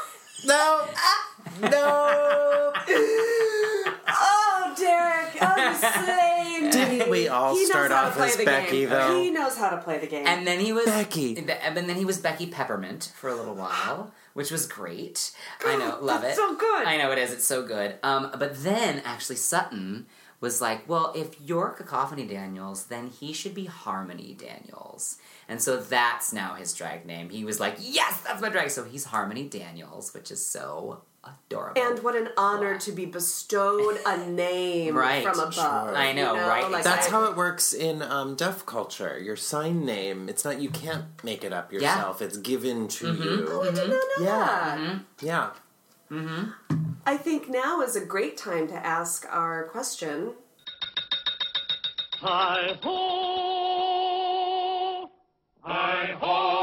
No! No! Oh, Derek! Oh, you slayed me. Didn't we all He knows start how to off play as the Becky, game. though? He knows how to play the game. And then he was Becky. And then he was Becky Peppermint for a little while, which was great. I know, love That's it. so good. I know it is. It's so good. Um, but then actually Sutton was like, well, if you're Cacophony Daniels, then he should be Harmony Daniels. And so that's now his drag name. He was like, yes, that's my drag. So he's Harmony Daniels, which is so adorable. And what an honor to be bestowed a name Right. from above. Sure. I know, right? Like That's I- how it works in um, deaf culture. Your sign name, it's not, you can't make it up yourself. It's given to you. I did not know Yeah. that. Yeah. I think now is a great time to ask our question. Hi ho! Hi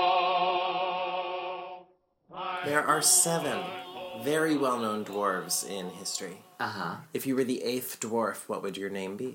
ho! There are seven very well-known dwarves in history. Uh-huh. If you were the eighth dwarf, what would your name be?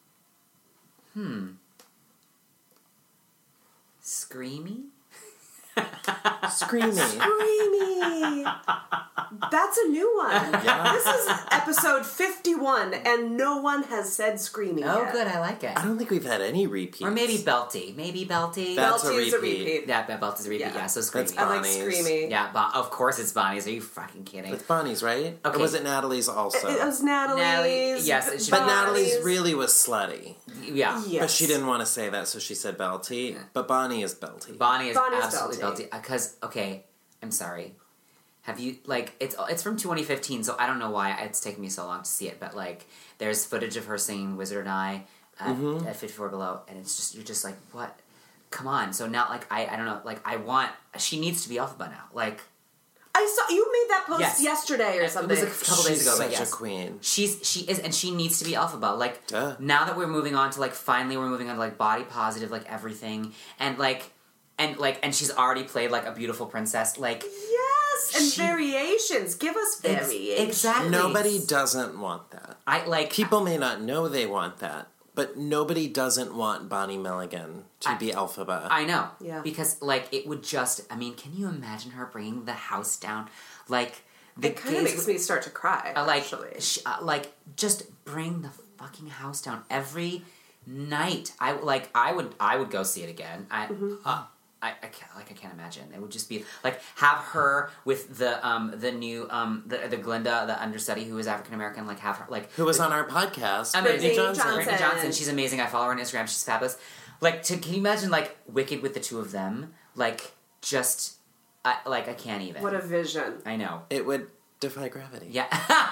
Screamy? Screamy. Screamy. That's a new one. Yeah. This is episode fifty-one, and no one has said screamy Oh, yet. good. I like it. I don't think we've had any repeats. Or maybe Belty. Maybe Belty. That's a Belty is a repeat. repeat. Yeah, Be- Belty's a repeat. Yeah. Yeah, so Screamy. That's I like Bonnie's. screamy. Yeah, Bon- of course it's Bonnie's. Are you fucking kidding? It's Bonnie's, right? Okay. Or was it Natalie's also? It was Natalie's. Natalie- yes, it should but be Natalie's Bonnie's. really was slutty. Yeah. Yes. But she didn't want to say that, so she said Belty. But Bonnie is Belty. Bonnie is Bonnie's absolutely Belty. Belty. Because, okay, I'm sorry. Have you, like, it's it's from twenty fifteen, so I don't know why it's taken me so long to see it, but, like, there's footage of her singing Wizard and I at, Mm-hmm. at fifty-four Below, and it's just, you're just like, what? Come on. So now, like, I, I don't know, like, I want, she needs to be Elphaba now. Like, I saw you made that post Yes. yesterday or It something. was a couple She's days ago, such but yes. a queen. She's she is and she needs to be Elphaba. Like Duh. now that we're moving on to like finally we're moving on to like body positive, like everything. And like and like and she's already played like a beautiful princess. Like Yes, and She- variations. Give us Ex- variations. exactly. Nobody doesn't want that. I like People may not know they want that, but nobody doesn't want Bonnie Milligan to I- be Elphaba. I know. Yeah. Because like it would just I mean, can you imagine her bringing the house down? Like the It kind of kids makes would- me start to cry. Uh, like, actually. sh- uh, like, just bring the fucking house down every night. I like, I would, I would go see it again. I, Mm-hmm. uh, I, I can't, like, I can't imagine. It would just be like have her with the, um, the new, um, the the Glinda, the understudy who is African American. Like, have her, like, Who was on our podcast? I mean, Brittany Johnson. Johnson. Brittany Johnson. She's amazing. I follow her on Instagram. She's fabulous. Like, to, can you imagine like Wicked with the two of them? Like, just, I, like, I can't even. What a vision. I know. It would defy gravity. Yeah.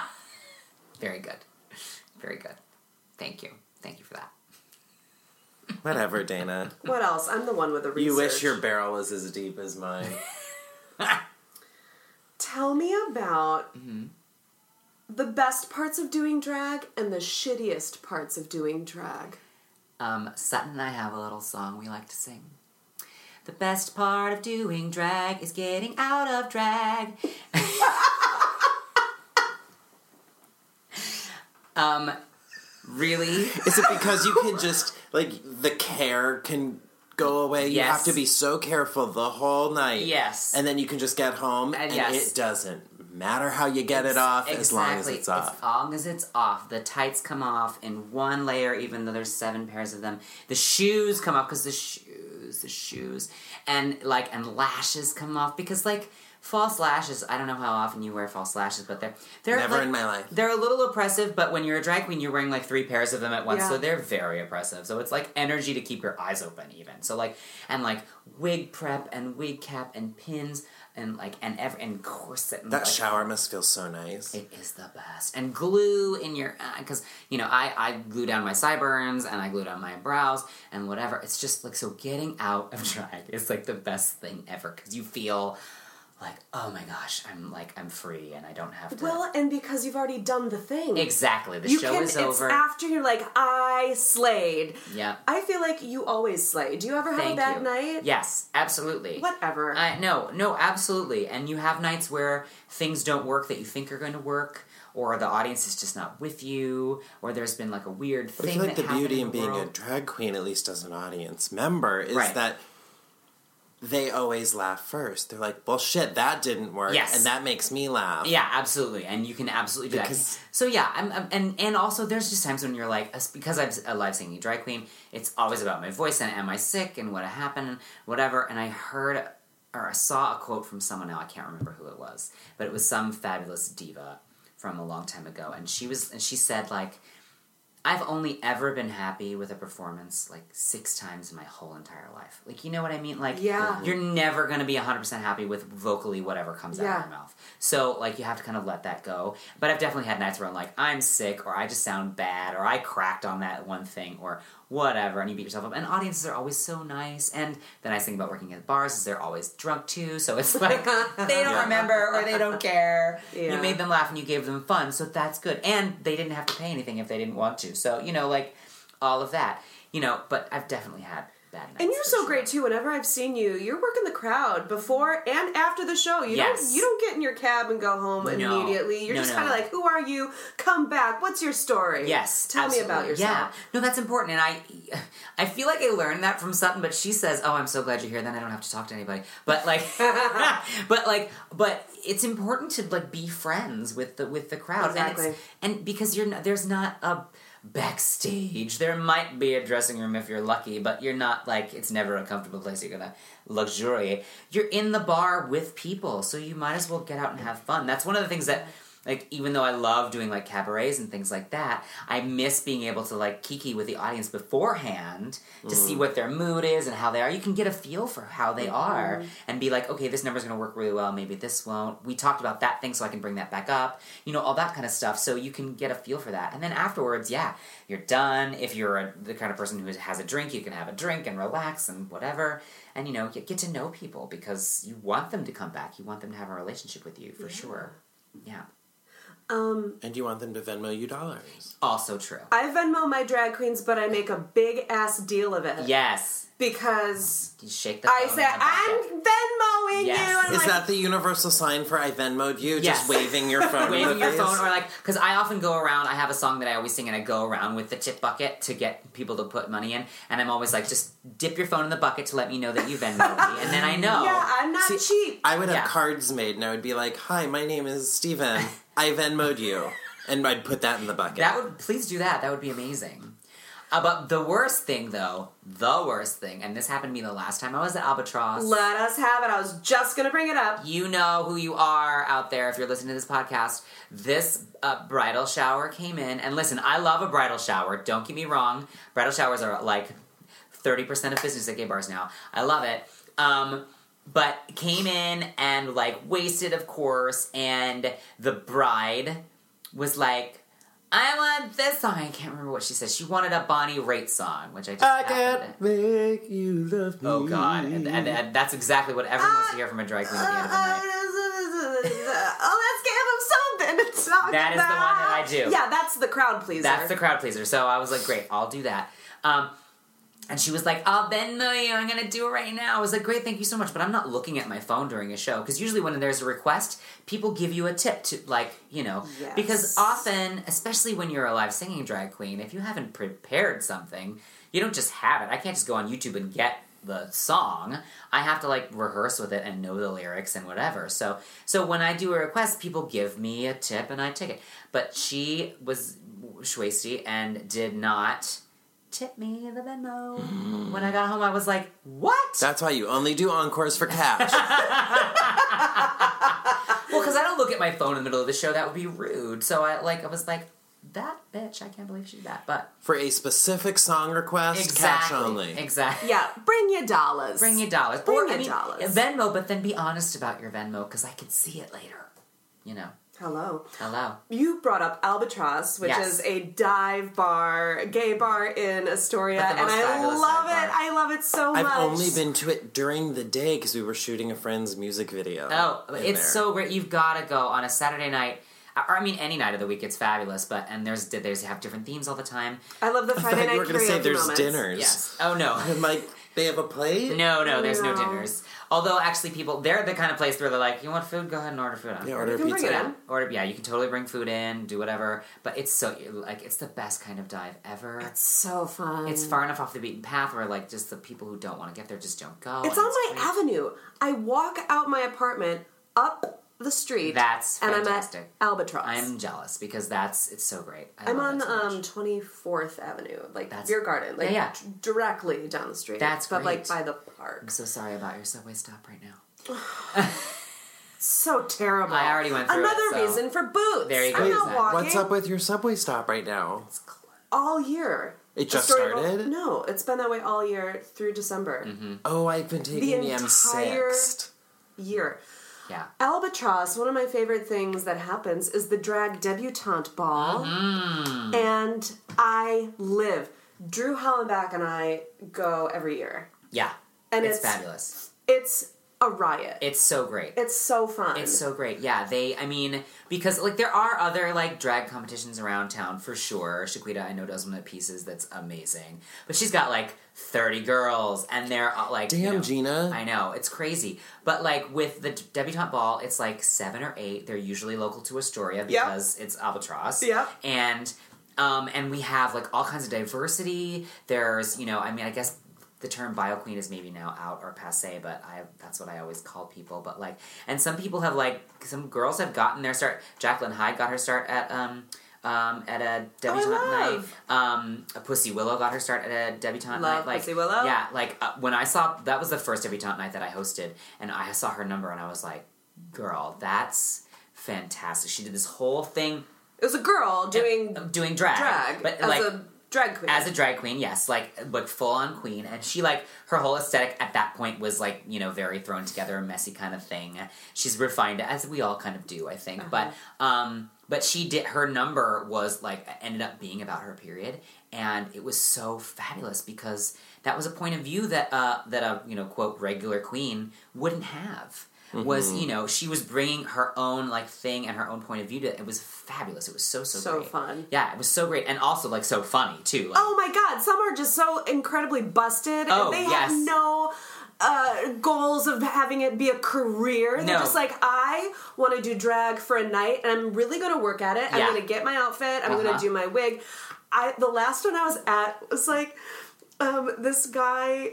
Very good. Very good. Thank you. Thank you for that. Whatever, Dana. What else? I'm the one with the research. You wish your barrel was as deep as mine. Tell me about Mm-hmm. the best parts of doing drag and the shittiest parts of doing drag. Um, Sutton and I have a little song we like to sing. The best part of doing drag is getting out of drag. um, really? Is it because you can just, like, the care can go away? You Yes. have to be so careful the whole night. Yes. And then you can just get home, And and yes. it doesn't matter how you get it off as long as it's off. As long as it's off. The tights come off in one layer, even though there's seven pairs of them. The shoes come off because the shoes, the shoes, and like and lashes come off because like false lashes. I don't know how often you wear false lashes, but they're they're Never like, in my life. They're a little oppressive, but when you're a drag queen, you're wearing like three pairs of them at once, Yeah. so they're very oppressive. So it's like energy to keep your eyes open, even. So like and like wig prep and wig cap and pins. And like and ev- and corset and That like, shower must feel so nice. it is the best. And glue in your because you know I I glue down my sideburns and I glue down my brows and whatever. It's just like so getting out of drag is like the best thing ever because you feel like oh my gosh I'm like I'm free and I don't have to. Well, and because you've already done the thing. exactly. The you show can, is it's over. after you're like, I slayed. Yeah. I feel like you always slay. Do you ever have Thank a bad you. night? Yes, absolutely. Whatever. I no, no, absolutely. And you have nights where things don't work that you think are going to work, or the audience is just not with you, or there's been like a weird But I thing feel like that the happened beauty in in the being a world. drag queen, at least as an audience member, is Right. that they always laugh first. They're like, well, shit, that didn't work. Yes. And that makes me laugh. Yeah, absolutely, and you can absolutely do Because- that. So yeah, I'm, I'm- and and also there's just times when you're like, because I'm a live singing drag queen, it's always about my voice and am I sick and what happened and whatever. And I heard or I saw a quote from someone now I can't remember who it was, but it was some fabulous diva from a long time ago, and she was and she said like, I've only ever been happy with a performance like six times in my whole entire life. Like, you know what I mean? Like, Yeah. you're never going to be one hundred percent happy with vocally whatever comes out Yeah. of your mouth. So, like, you have to kind of let that go. But I've definitely had nights where I'm like, I'm sick, or I just sound bad, or I cracked on that one thing, or whatever, and you beat yourself up. And audiences are always so nice. And the nice thing about working at bars is they're always drunk, too. So it's like, they don't remember, or they don't care. Yeah. You made them laugh and you gave them fun, so that's good. And they didn't have to pay anything if they didn't want to. So, you know, like, all of that. You know, but I've definitely had bad nights. And you're for so sure. great too. Whenever I've seen you, you're working the crowd before and after the show. You Yes. don't you don't get in your cab and go home No. immediately. You're No, just no. kind of like, who are you? Come back. What's your story? Yes, Tell absolutely. me about yourself. Yeah, no, that's important, and I, I feel like I learned that from Sutton. But she says, "Oh, I'm so glad you're here. Then I don't have to talk to anybody." But like, but like, but it's important to like be friends with the with the crowd, Exactly. and, it's, and because you're not, there's not a backstage. There might be a dressing room if you're lucky, but you're not like it's never a comfortable place you're gonna luxuriate. You're in the bar with people, so you might as well get out and have fun. That's one of the things that. Like, even though I love doing, like, cabarets and things like that, I miss being able to, like, kiki with the audience beforehand to see what their mood is and how they are. You can get a feel for how they are and be like, okay, this number's going to work really well, maybe this won't. We talked about that thing, so I can bring that back up. You know, all that kind of stuff. So you can get a feel for that. And then afterwards, yeah, you're done. If you're a, the kind of person who has a drink, you can have a drink and relax and whatever. And, you know, get, get to know people because you want them to come back. You want them to have a relationship with you, for Yeah. sure. Yeah. Um, And you want them to Venmo you dollars. Also true. I Venmo my drag queens, but I make a big ass deal of it. Yes. Because You shake the I phone say, in the I'm bucket. Venmoing Yes. you. And I'm Is like, that the universal sign for I Venmo'd you? Yes. Just waving your phone in Waving the your face? phone, or like, because I often go around, I have a song that I always sing and I go around with the tip bucket to get people to put money in, and I'm always like, just dip your phone in the bucket to let me know that you Venmo me, and then I know. yeah, I'm not See, cheap. I would have Yeah. cards made, and I would be like, "Hi, my name is Steven. I Venmo'd you," and I'd put that in the bucket. That would, please do that, that would be amazing. Uh, but the worst thing, though, the worst thing, and this happened to me the last time I was at Albatross. Let us have it. I was just going to bring it up. You know who you are out there if you're listening to this podcast. This uh, bridal shower came in, and listen, I love a bridal shower. Don't get me wrong. Bridal showers are like thirty percent of business at gay bars now. I love it. Um, but came in and like wasted, of course, and the bride was like, I want this song. I can't remember what she said. She wanted a Bonnie Raitt song, which I just I happened can't to- make you love me. Oh, God. And, and, and that's exactly what everyone wants to hear from a drag queen at the end of the night. Oh, let's give him something to talk That is the one about. that I do. Yeah, that's the crowd pleaser. That's the crowd pleaser. So I was like, great, I'll do that. Um, and she was like, I'll Venmo you. I'm going to do it right now. I was like, great, thank you so much. But I'm not looking at my phone during a show. Because usually when there's a request, people give you a tip to, like, you know. Yes. Because often, especially when you're a live singing drag queen, if you haven't prepared something, you don't just have it. I can't just go on YouTube and get the song. I have to, like, rehearse with it and know the lyrics and whatever. So so when I do a request, people give me a tip and I take it. But she was schwasty and did not tip me the Venmo. When I got home, I was like, what? That's why you only do encores for cash. Well, because I don't look at my phone in the middle of the show. That would be rude. So I, like, I was like, that bitch, I can't believe she did that. But For a specific song request, cash exactly. only. Exactly. Yeah, bring your dollars. Bring your dollars. Bring or, your I mean, dollars. Venmo, but then be honest about your Venmo, because I can see it later. You know. Hello. Hello. You brought up Albatross, which Yes. is a dive bar, gay bar in Astoria, But the and most I fabulous love dive it. bar. I love it so I've much. only been to it during the day because we were shooting a friend's music video. Oh, in it's there. so great. You've got to go on a Saturday night. Or, I mean, any night of the week, it's fabulous. But and there's there's have different themes all the time. I love the I Friday thought night you were going to say karaoke there's moments. dinners. Yes. Oh no. I'm like, they have a plate? No, no, there's no No. dinners. Although, actually, people, they're the kind of place where they're like, you want food? Go ahead and order food. Yeah, order You can bring pizza. it in. Order, yeah, you can totally bring food in, do whatever. But it's so, like, it's the best kind of dive ever. It's so fun. It's far enough off the beaten path where, like, just the people who don't want to get there just don't go. It's and on my great. avenue. I walk out my apartment, up the street, That's and fantastic. I'm at Albatross. I'm jealous because that's, it's so great. I I'm love on it so um much. twenty-fourth Avenue, like That's- Beer Garden, like Yeah, yeah. d- directly down the street. That's but like great. by the park. I'm so sorry about your subway stop right now. So terrible. I already went through it, Another so- reason for boots. There you go, I'm not Zach. walking What's up with your subway stop right now? all year. It just Astoria- started? No, it's been that way all year through December. Mm-hmm. Oh, I've been taking the, entire- M six. Year. Yeah. Albatross, one of my favorite things that happens is the drag debutante ball. Mm. And I live. Drew Hollenbach and I go every year. Yeah. And it's, it's, fabulous. It's a riot. It's so great. It's so fun. It's so great. Yeah, they, I mean, because, like, there are other, like, drag competitions around town, for sure. Shaquita, I know, does one at Pieces that's amazing. But she's got, like, thirty girls, and they're, uh, like, Damn, you know, Gina. I know, it's crazy. But, like, with the debutante ball, it's, like, seven or eight. They're usually local to Astoria because it's Albatross. Yeah. And, um, and we have, like, all kinds of diversity. There's, you know, I mean, I guess the term bio queen is maybe now out or passe, but I that's what I always call people. But like, and some people have like, some girls have gotten their start. Jacqueline Hyde got her start at um um at a debutante Oh, I night. love. Um, Pussy Willow got her start at a debutante Love night. Like, Pussy Willow. Yeah, like uh, when I saw that was the first debutante night that I hosted, and I saw her number, and I was like, girl, that's fantastic. She did this whole thing. It was a girl doing uh, doing drag, drag but as like. a drag queen. As a drag queen, yes, like like full on queen, and she like her whole aesthetic at that point was like, you know, very thrown together, messy kind of thing. She's refined it, as we all kind of do, I think. Uh-huh. But um, but she did her number was like ended up being about her period, and it was so fabulous because that was a point of view that uh that a you know quote regular queen wouldn't have. Was, you know, she was bringing her own, like, thing and her own point of view to it. It was fabulous. It was so, so, So great. fun. Yeah, it was so great. And also, like, so funny, too. Like, Oh my god, some are just so incredibly busted. Oh, and they yes. have no uh, goals of having it be a career. They're No. just like, I want to do drag for a night, and I'm really going to work at it. I'm Yeah. going to get my outfit. I'm going Uh-huh. to do my wig. I the last one I was at was like, um, this guy,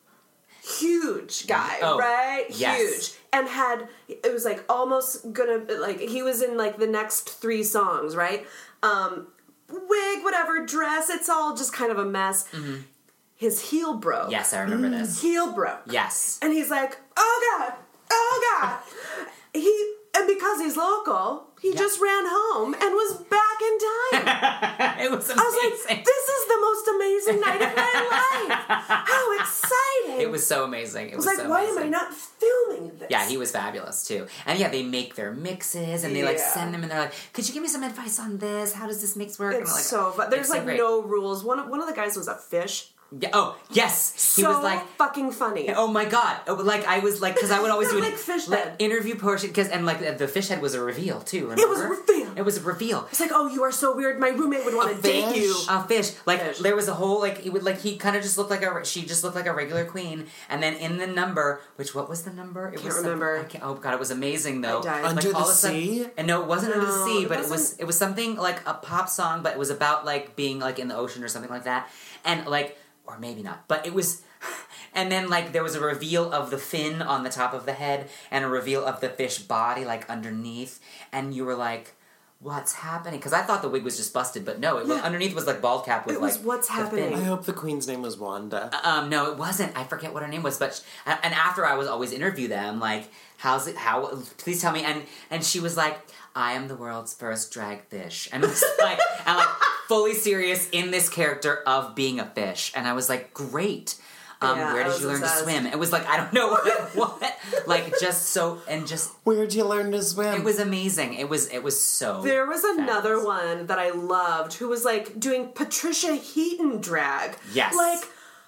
huge guy, Oh, right? yes. Huge. And had, it was like almost gonna, like, he was in like the next three songs, right? Um, wig, whatever, dress, it's all just kind of a mess. His heel broke. Yes, I remember this. Heel broke. Yes. And he's like, oh God, oh God. he, and because he's local, he Yeah. just ran home and was back in time. It was amazing. I was like, this is the most amazing night of my life. How exciting. It was so amazing. It I was, was like, so why amazing. am I not filming this? Yeah, he was fabulous too. And yeah, they make their mixes and they like Yeah. send them and they're like, could you give me some advice on this? How does this mix work? And It's I'm like, so fun. There's it's so like great. no rules. One of, one of the guys was a fish. Yeah, oh, yes. He so was like, fucking funny. oh my god! Oh, like I was like, because I would always do an Like fish like, head. interview portion, because and like the fish head was a reveal too. Remember? It was a reveal. It was a reveal. It's like, oh, you are so weird. My roommate would want to date fish? you. A fish, like Fish. there was a whole like he would like he kind of just looked like a she just looked like a regular queen, and then in the number, which what was the number? It Can't was some- remember. I can't, oh god, it was amazing though. I died. Like, Under all the of a sudden- Sea? and no, it wasn't Under the No, Sea, it but it was wasn't. it was something like a pop song, but it was about like being like in the ocean or something like that, and like or maybe not, but it was. And then, like, there was a reveal of the fin on the top of the head and a reveal of the fish body, like, underneath. And you were like, what's happening? Because I thought the wig was just busted, but no, it was, Yeah. underneath was, like, bald cap with, It was like, what's the happening. fin. I hope the queen's name was Wanda. Um, no, it wasn't. I forget what her name was, but sh- and after I was always interview them, like, how's it? How? Please tell me. And and she was like, I am the world's first drag fish, and it was like, and like fully serious in this character of being a fish, and I was like, great. Um, Yeah, where I did was you learn obsessed. to swim? It was like I don't know what, what, like just so and just Where'd you learn to swim? it was amazing. It was it was so. There was another fabulous. one that I loved who was like doing Patricia Heaton drag. Yes. Like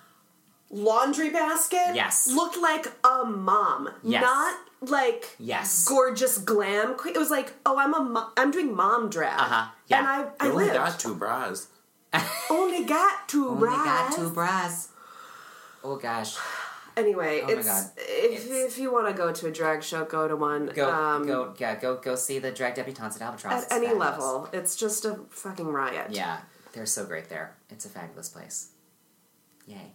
laundry basket. Yes. Looked like a mom. Yes. Not like Yes. gorgeous glam queen. It was like, oh, I'm a mo- I'm doing mom drag. Uh-huh. Yeah. And I I You only lived. got two bras. Only got two Only got bras. two bras. Oh gosh. Anyway, Oh my it's God. if It's- if you want to go to a drag show, go to one. Go um, go yeah go go see the drag debutantes at Albatross. at It's any fabulous. level. It's just a fucking riot. Yeah, they're so great there. It's a fabulous place. Yay.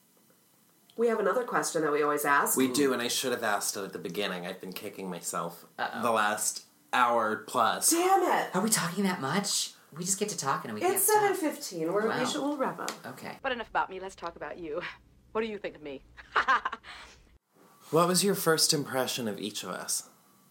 We have another question that we always ask. We do, and I should have asked it at the beginning. I've been kicking myself Uh-oh. the last hour plus. Damn it! Are we talking that much? We just get to talking and we It's can't seven stop. fifteen. We're Wow. we should we'll wrap up. Okay. But enough about me. Let's talk about you. What do you think of me? What was your first impression of each of us?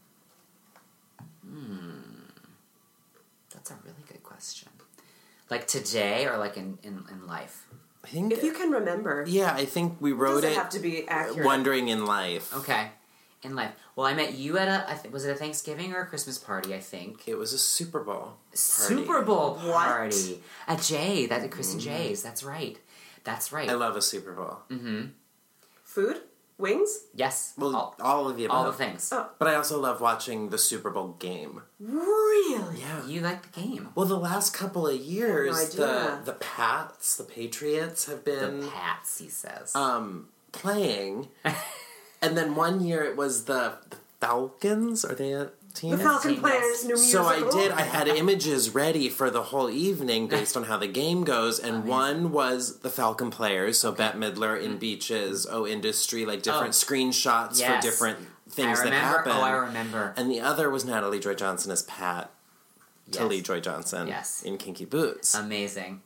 That's a really good question. Like today or like in, in, in life? I think. If you can remember, yeah, I think we wrote doesn't it. have to be accurate. Wondering in life. Okay. In life. Well, I met you at a, I th- was it a Thanksgiving or a Christmas party, I think? It was a Super Bowl. Party. Super Bowl What? party. At Jay, that Chris and Jay's, that's right. That's right. I love a Super Bowl. Food? Wings? Yes. Well, all, all of the above. all the things. Oh. But I also love watching the Super Bowl game. Really? Yeah. You like the game. Well, the last couple of years, I had no the idea. the Pats, the Patriots have The been Pats, he says. um, playing, and then one year it was the, the Falcons. Are they a team? The Falcon Yes. Players, new musical. So I did. I had images ready for the whole evening based on how the game goes, and Amazing. one was the Falcon Players. So Bette Midler in Beaches, Oh Industry, like different Oh. screenshots Yes. for different things I that remember. happen. Oh, I remember. And the other was Natalie Joy Johnson as Pat Yes. to Lee Joy Johnson Yes. in Kinky Boots. Amazing.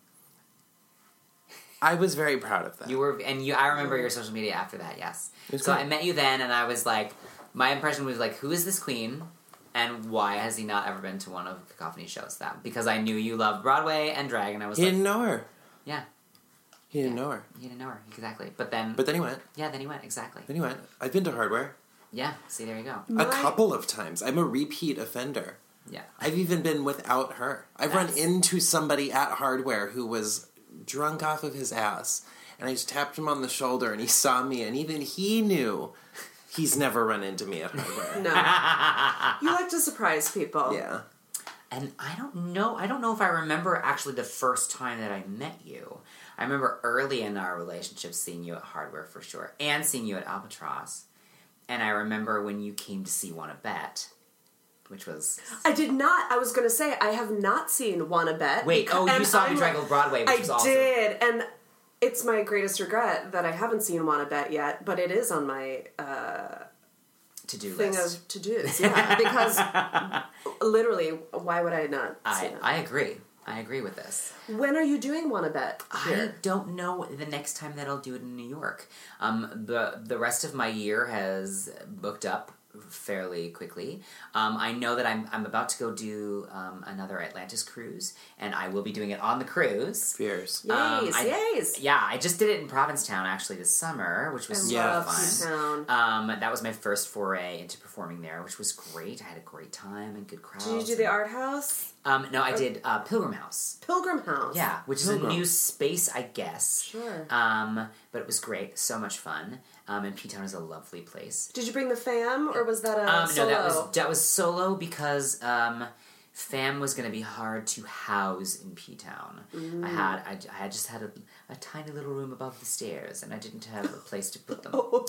I was very proud of that. You were, and you. I remember your social media after that. Yes. It's So good. I met you then, and I was like, my impression was like, who is this queen, and why has he not ever been to one of Cacophony shows? That because I knew you loved Broadway and drag, and I was he like, didn't know her. yeah, He didn't Yeah. know her. you didn't know her exactly. But then, But then he went. yeah, then he went exactly. Then he went. I've been to Hardware Yeah. See, there you go. a My- couple of times. I'm a repeat offender. Yeah. I've even been without her. I've run That's- into somebody at Hardware who was drunk off of his ass, and I just tapped him on the shoulder, and he saw me, and even he knew he's never run into me at Hardware. No. You like to surprise people. Yeah. And I don't know. I don't know if I remember actually the first time that I met you. I remember early in our relationship seeing you at Hardware for sure, and seeing you at Albatross. And I remember when you came to see Wanna Bet, which was I did not. I was going to say, I have not seen Wanna Bet. wait. Oh, you And saw me I'm- Draggle Broadway, which I was awesome. did, and it's my greatest regret that I haven't seen Wanna Bet yet, but it is on my uh, To do thing list. of to-dos. Yeah, because literally, why would I not see I it? I agree. I agree with this. When are you doing Wanna Bet I here? don't know the next time that I'll do it in New York. Um, the the rest of my year has booked up fairly quickly. Um, I know that I'm I'm about to go do um, another Atlantis cruise, and I will be doing it on the cruise. Fierce. Um, Yays, I- yays. Yeah, I just did it in Provincetown actually this summer, which was I so Yeah. love fun. P-Town. Um, that was my first foray into performing there, which was great. I had a great time and good crowds. Did you do the art house? Um, no, I did uh, Pilgrim House. Pilgrim House. Yeah, which is Pilgrim. a new space, I guess. Sure. Um, but it was great, so much fun. Um, and P-Town is a lovely place. Did you bring the fam, or was that a Um, solo? no, that was that was solo because um, fam was going to be hard to house in P-Town. I had I, I had just had a, a tiny little room above the stairs, and I didn't have a place to put them.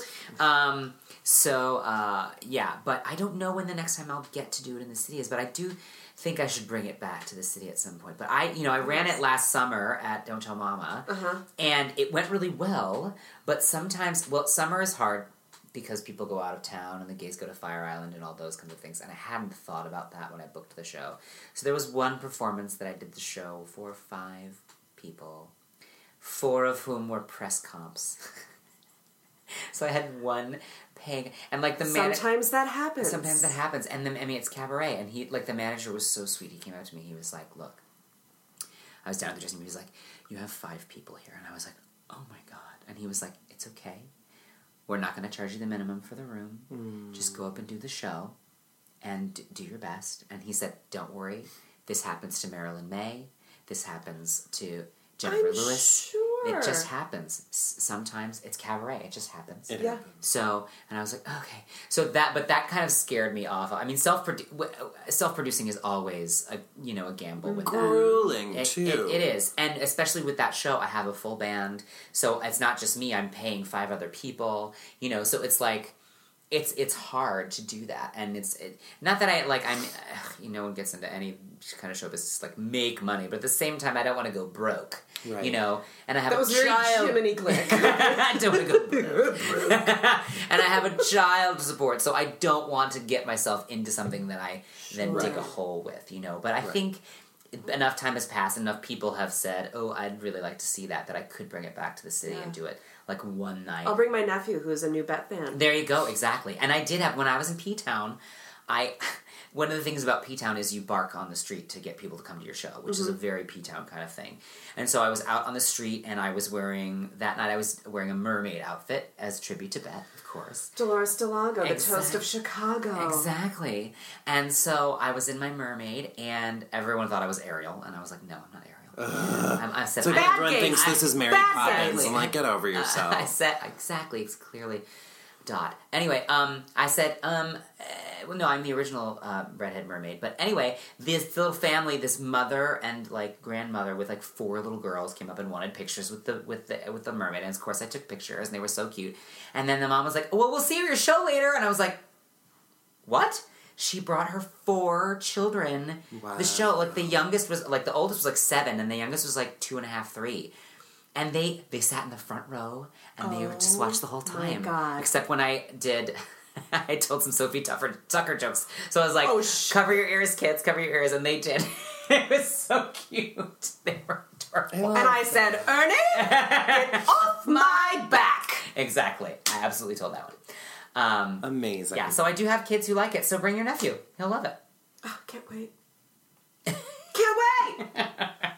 Um, so uh, yeah, but I don't know when the next time I'll get to do it in the city is. But I do think I should bring it back to the city at some point. But I, you know, I ran it last summer at Don't Tell Mama, Uh-huh. and it went really well. But sometimes, well, summer is hard because people go out of town and the gays go to Fire Island and all those kinds of things. And I hadn't thought about that when I booked the show. So there was one performance that I did the show for five people, four of whom were press comps. So I had one paying, and like the man. Sometimes that happens. Sometimes that happens, and then I mean it's cabaret, and he like the manager was so sweet. He came out to me. He was like, "Look," I was down at the dressing room. He was like, "You have five people here," and I was like, "Oh my god!" And he was like, "It's okay. We're not going to charge you the minimum for the room. Mm. Just go up and do the show, and d- do your best." And he said, "Don't worry. This happens to Marilyn May. This happens to Jennifer I'm Lewis. sure. It just happens. S- sometimes it's cabaret. It just happens." It Yeah. happened. So, and I was like, okay. So that, but that kind of scared me off. I mean, self self producing is always a you know a gamble with that. Grueling, It, too. it, it is, and especially with that show, I have a full band, so it's not just me. I'm paying five other people, you know. So it's like, it's it's hard to do that, and it's it, not that I like I'm, ugh, you know, one gets into any kind of show business like make money, but at the same time, I don't want to go broke, Right. you know. And I have That a was very child. Jiminy Glick. I don't want to go broke. And I have a child to support, so I don't want to get myself into something that I then Sure. dig a hole with, you know. But I Right. think enough time has passed, enough people have said, "Oh, I'd really like to see that," that I could bring it back to the city Yeah. and do it like one night. I'll bring my nephew, who's a new Bet fan. There you go, exactly. And I did have, when I was in P-Town, I, one of the things about P-Town is you bark on the street to get people to come to your show, which is a very P-Town kind of thing. And so I was out on the street, and I was wearing, that night I was wearing a mermaid outfit as a tribute to Bette, of course. Dolores Delago, the Exact- toast of Chicago. Exactly. And so I was in my mermaid, and everyone thought I was Ariel, and I was like, no, I'm not Ariel. I, I said, So I, everyone Bad thinks gays. this is Mary Bad Poppins. gays. I'm like, get over yourself. I said exactly. It's clearly, Dot. Anyway, um, I said, um, uh, well, no, I'm the original uh, redhead mermaid. But anyway, this little family, this mother and like grandmother with like four little girls came up and wanted pictures with the with the with the mermaid. And of course, I took pictures, and they were so cute. And then the mom was like, "Well, we'll see your show later." And I was like, "What?" She brought her four children. Wow. The show, like the youngest was like the oldest was like seven, and the youngest was like two and a half, three. And they, they sat in the front row, and they Oh, just watched the whole my time. God. Except when I did, I told some Sophie Tucker, Tucker jokes. So I was like, Oh, sh- cover your ears, kids, cover your ears. And they did. It was so cute. They were adorable. And I said, Ernie, get off my back. Exactly. I absolutely told that one. Um, Amazing. yeah, so I do have kids who like it, so bring your nephew. He'll love it. Oh, can't wait. Can't wait.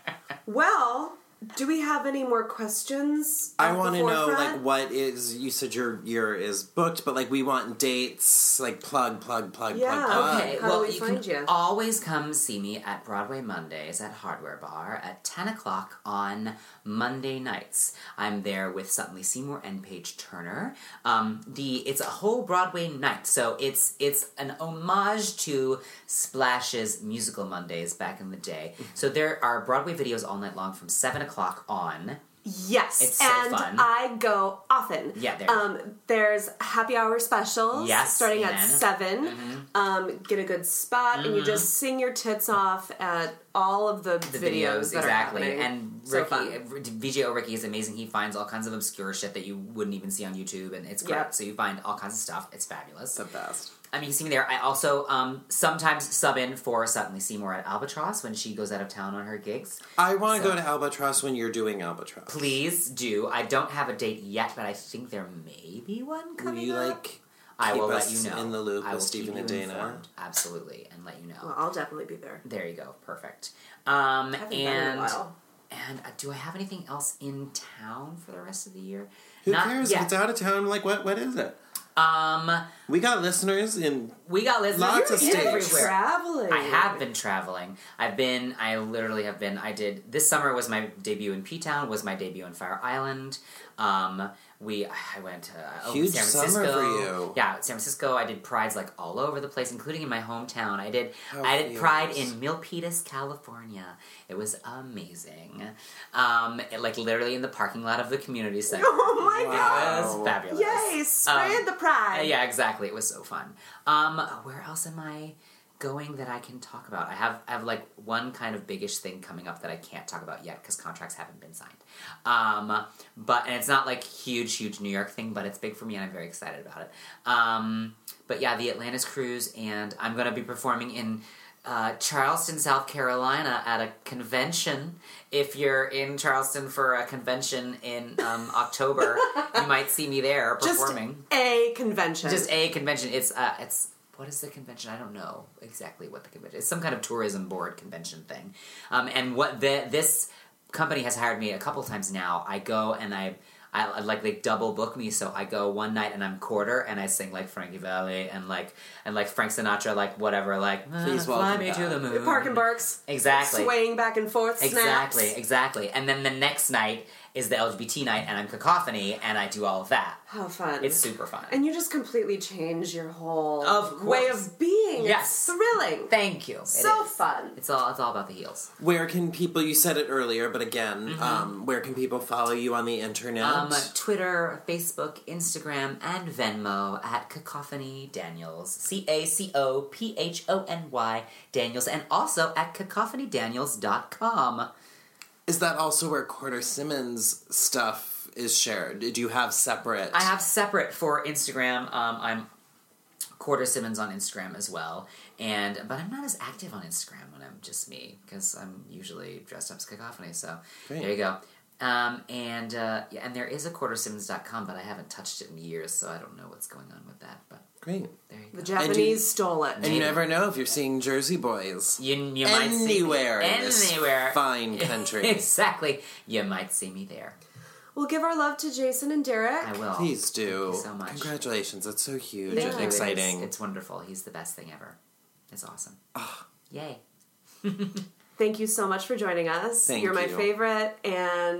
Well, do we have any more questions? I at the want to know, forefront? like, what is, you said your year is booked, but, like, we want dates, like, plug, plug, plug, Yeah. plug, plug. Okay, How well, do we you find can you? always come see me at Broadway Mondays at Hardware Bar at ten o'clock on Monday nights. I'm there with Sutton Seymour and Paige Turner. Um, the It's a whole Broadway night, so it's it's an homage to Splash's Musical Mondays back in the day. So there are Broadway videos all night long from seven o'clock on. Yes, It's so and fun. I go often. Yeah, there. Um, there's happy hour specials. Yes, starting at Ian. seven. Mm-hmm. Um, get a good spot, and you just sing your tits off at all of the, The videos, videos, that exactly. are happening. And So Ricky, fun. V J O Ricky is amazing. He finds all kinds of obscure shit that you wouldn't even see on YouTube, and it's great. Yep. So you find all kinds of stuff. It's fabulous. The best. I mean, you see me there. I also um, sometimes sub in for Sutton Seymour at Albatross when she goes out of town on her gigs. I want to So- go to Albatross when you're doing Albatross. Please do. I don't have a date yet, but I think there may be one Will coming you, up. like, I keep will let us you know. in the loop I with will Stephen keep and you Dana? informed. Absolutely, and let you know. Well, I'll definitely be there. There you go. Perfect. Um, I haven't been in and a while. and uh, do I have anything else in town for the rest of the year? Who Not cares? yet. If it's out of town, like, what? what is it? Um, We got listeners in... we got listeners Lots of You're states. everywhere. Traveling. I have been traveling. I've been. I literally have been. I did this summer was my debut in P-Town. Was my debut in Fire Island. Um, we. I went to uh, Huge San summer Francisco. for you. Yeah, San Francisco. I did prides like all over the place, including in my hometown. I did. How I did Pride fierce. in Milpitas, California. It was amazing. Um, it, like literally in the parking lot of the community center. Oh my Wow. god! It was fabulous. Yay! Spread Um, the pride. Uh, yeah, exactly. It was so fun. Um, where else am I going that I can talk about? I have I have like one kind of biggish thing coming up that I can't talk about yet because contracts haven't been signed. Um, but and it's not like huge, huge New York thing, but it's big for me and I'm very excited about it. Um, but yeah, the Atlantis cruise, and I'm going to be performing in uh, Charleston, South Carolina at a convention. If you're in Charleston for a convention in um, October, you might see me there Just performing. a convention. Just a convention. It's uh, it's what is the convention? I don't know exactly what the convention. It's some kind of tourism board convention thing. Um, and what the this company has hired me a couple times now. I go and I. I, I like they double book me, so I go one night and I'm quarter and I sing like Frankie Valli and like and like Frank Sinatra, like whatever, like ah, Please fly welcome me to back. the moon. Park and Barks. Exactly. Swaying back and forth. Snaps. Exactly, exactly. And then the next night is the L G B T night, and I'm Cacophony, and I do all of that. How fun. It's super fun. And you just completely change your whole Of way course. of being. Yes. It's thrilling. Thank you. It So is. fun. It's all it's all about the heels. Where can people, you said it earlier, but again, um, where can people follow you on the internet? Um, Twitter, Facebook, Instagram, and Venmo at Cacophony Daniels. C A C O P H O N Y Daniels. And also at cacophony daniels dot com. Is that also where Quarter Simmons stuff is shared? Do you have separate? I have separate for Instagram. Um, I'm Quarter Simmons on Instagram as well. And but I'm not as active on Instagram when I'm just me, because I'm usually dressed up as Cacophony. So Great. there you go. Um, and uh, yeah, and there is a quarter simmons dot com, but I haven't touched it in years, so I don't know what's going on with that. But Great. there you go. The Japanese And you- stole it. And you never know if you're seeing Jersey Boys. You, you might see me Anywhere in this anywhere fine country. Exactly. You might see me there. We'll give our love to Jason and Derek. I will. Please do. Thank you so much. Congratulations. That's so huge Thank and you. It is. exciting. It's wonderful. He's the best thing ever. It's awesome. Yay. Thank you so much for joining us. Thank You're my you. favorite, and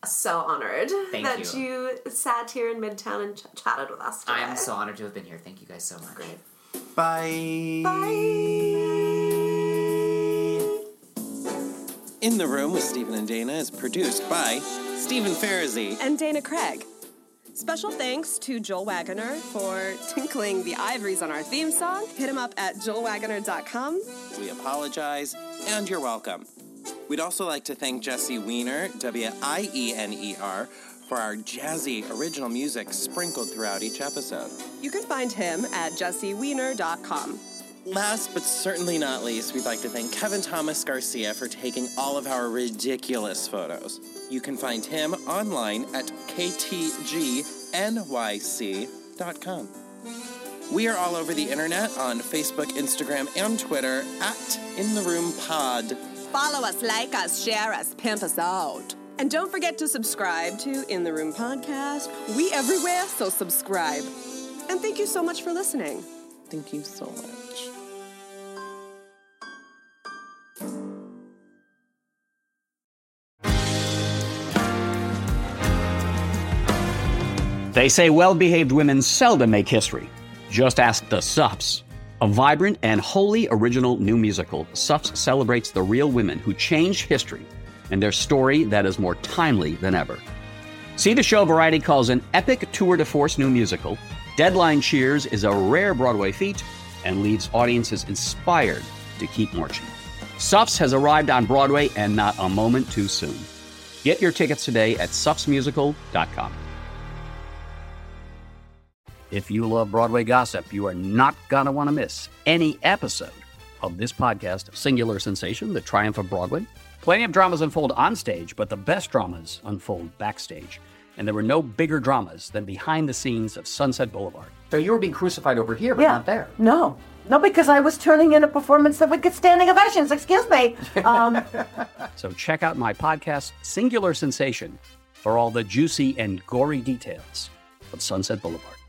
so honored Thank that you. you. sat here in Midtown and ch- chatted with us today. I am so honored to have been here. Thank you guys so much. Great. Bye. Bye. In the Room with Stephen and Dana is produced by Stephen Farazi. And Dana Craig. Special thanks to Joel Wagoner for tinkling the ivories on our theme song. Hit him up at joel wagoner dot com. We apologize, and you're welcome. We'd also like to thank Jesse Wiener, W I E N E R, for our jazzy original music sprinkled throughout each episode. You can find him at jesse wiener dot com. Last but certainly not least, we'd like to thank Kevin Thomas Garcia for taking all of our ridiculous photos. You can find him online at k t g n y c dot com. We are all over the internet on Facebook, Instagram, and Twitter at In The Room Pod. Follow us, like us, share us, pimp us out. And don't forget to subscribe to In The Room Podcast. We everywhere, so subscribe. And thank you so much for listening. Thank you so much. They say well-behaved women seldom make history. Just ask the Sups. A vibrant and wholly original new musical, Sups celebrates the real women who changed history and their story that is more timely than ever. See the show Variety calls an epic tour de force new musical. Deadline cheers is a rare Broadway feat and leaves audiences inspired to keep marching. Sups has arrived on Broadway and not a moment too soon. Get your tickets today at sups musical dot com. If you love Broadway gossip, you are not going to want to miss any episode of this podcast, Singular Sensation, The Triumph of Broadway. Plenty of dramas unfold on stage, but the best dramas unfold backstage. And there were no bigger dramas than behind the scenes of Sunset Boulevard. So you were being crucified over here, but yeah. not there. No. No, because I was turning in a performance that would get standing ovations. Excuse me. Um, So check out my podcast, Singular Sensation, for all the juicy and gory details of Sunset Boulevard.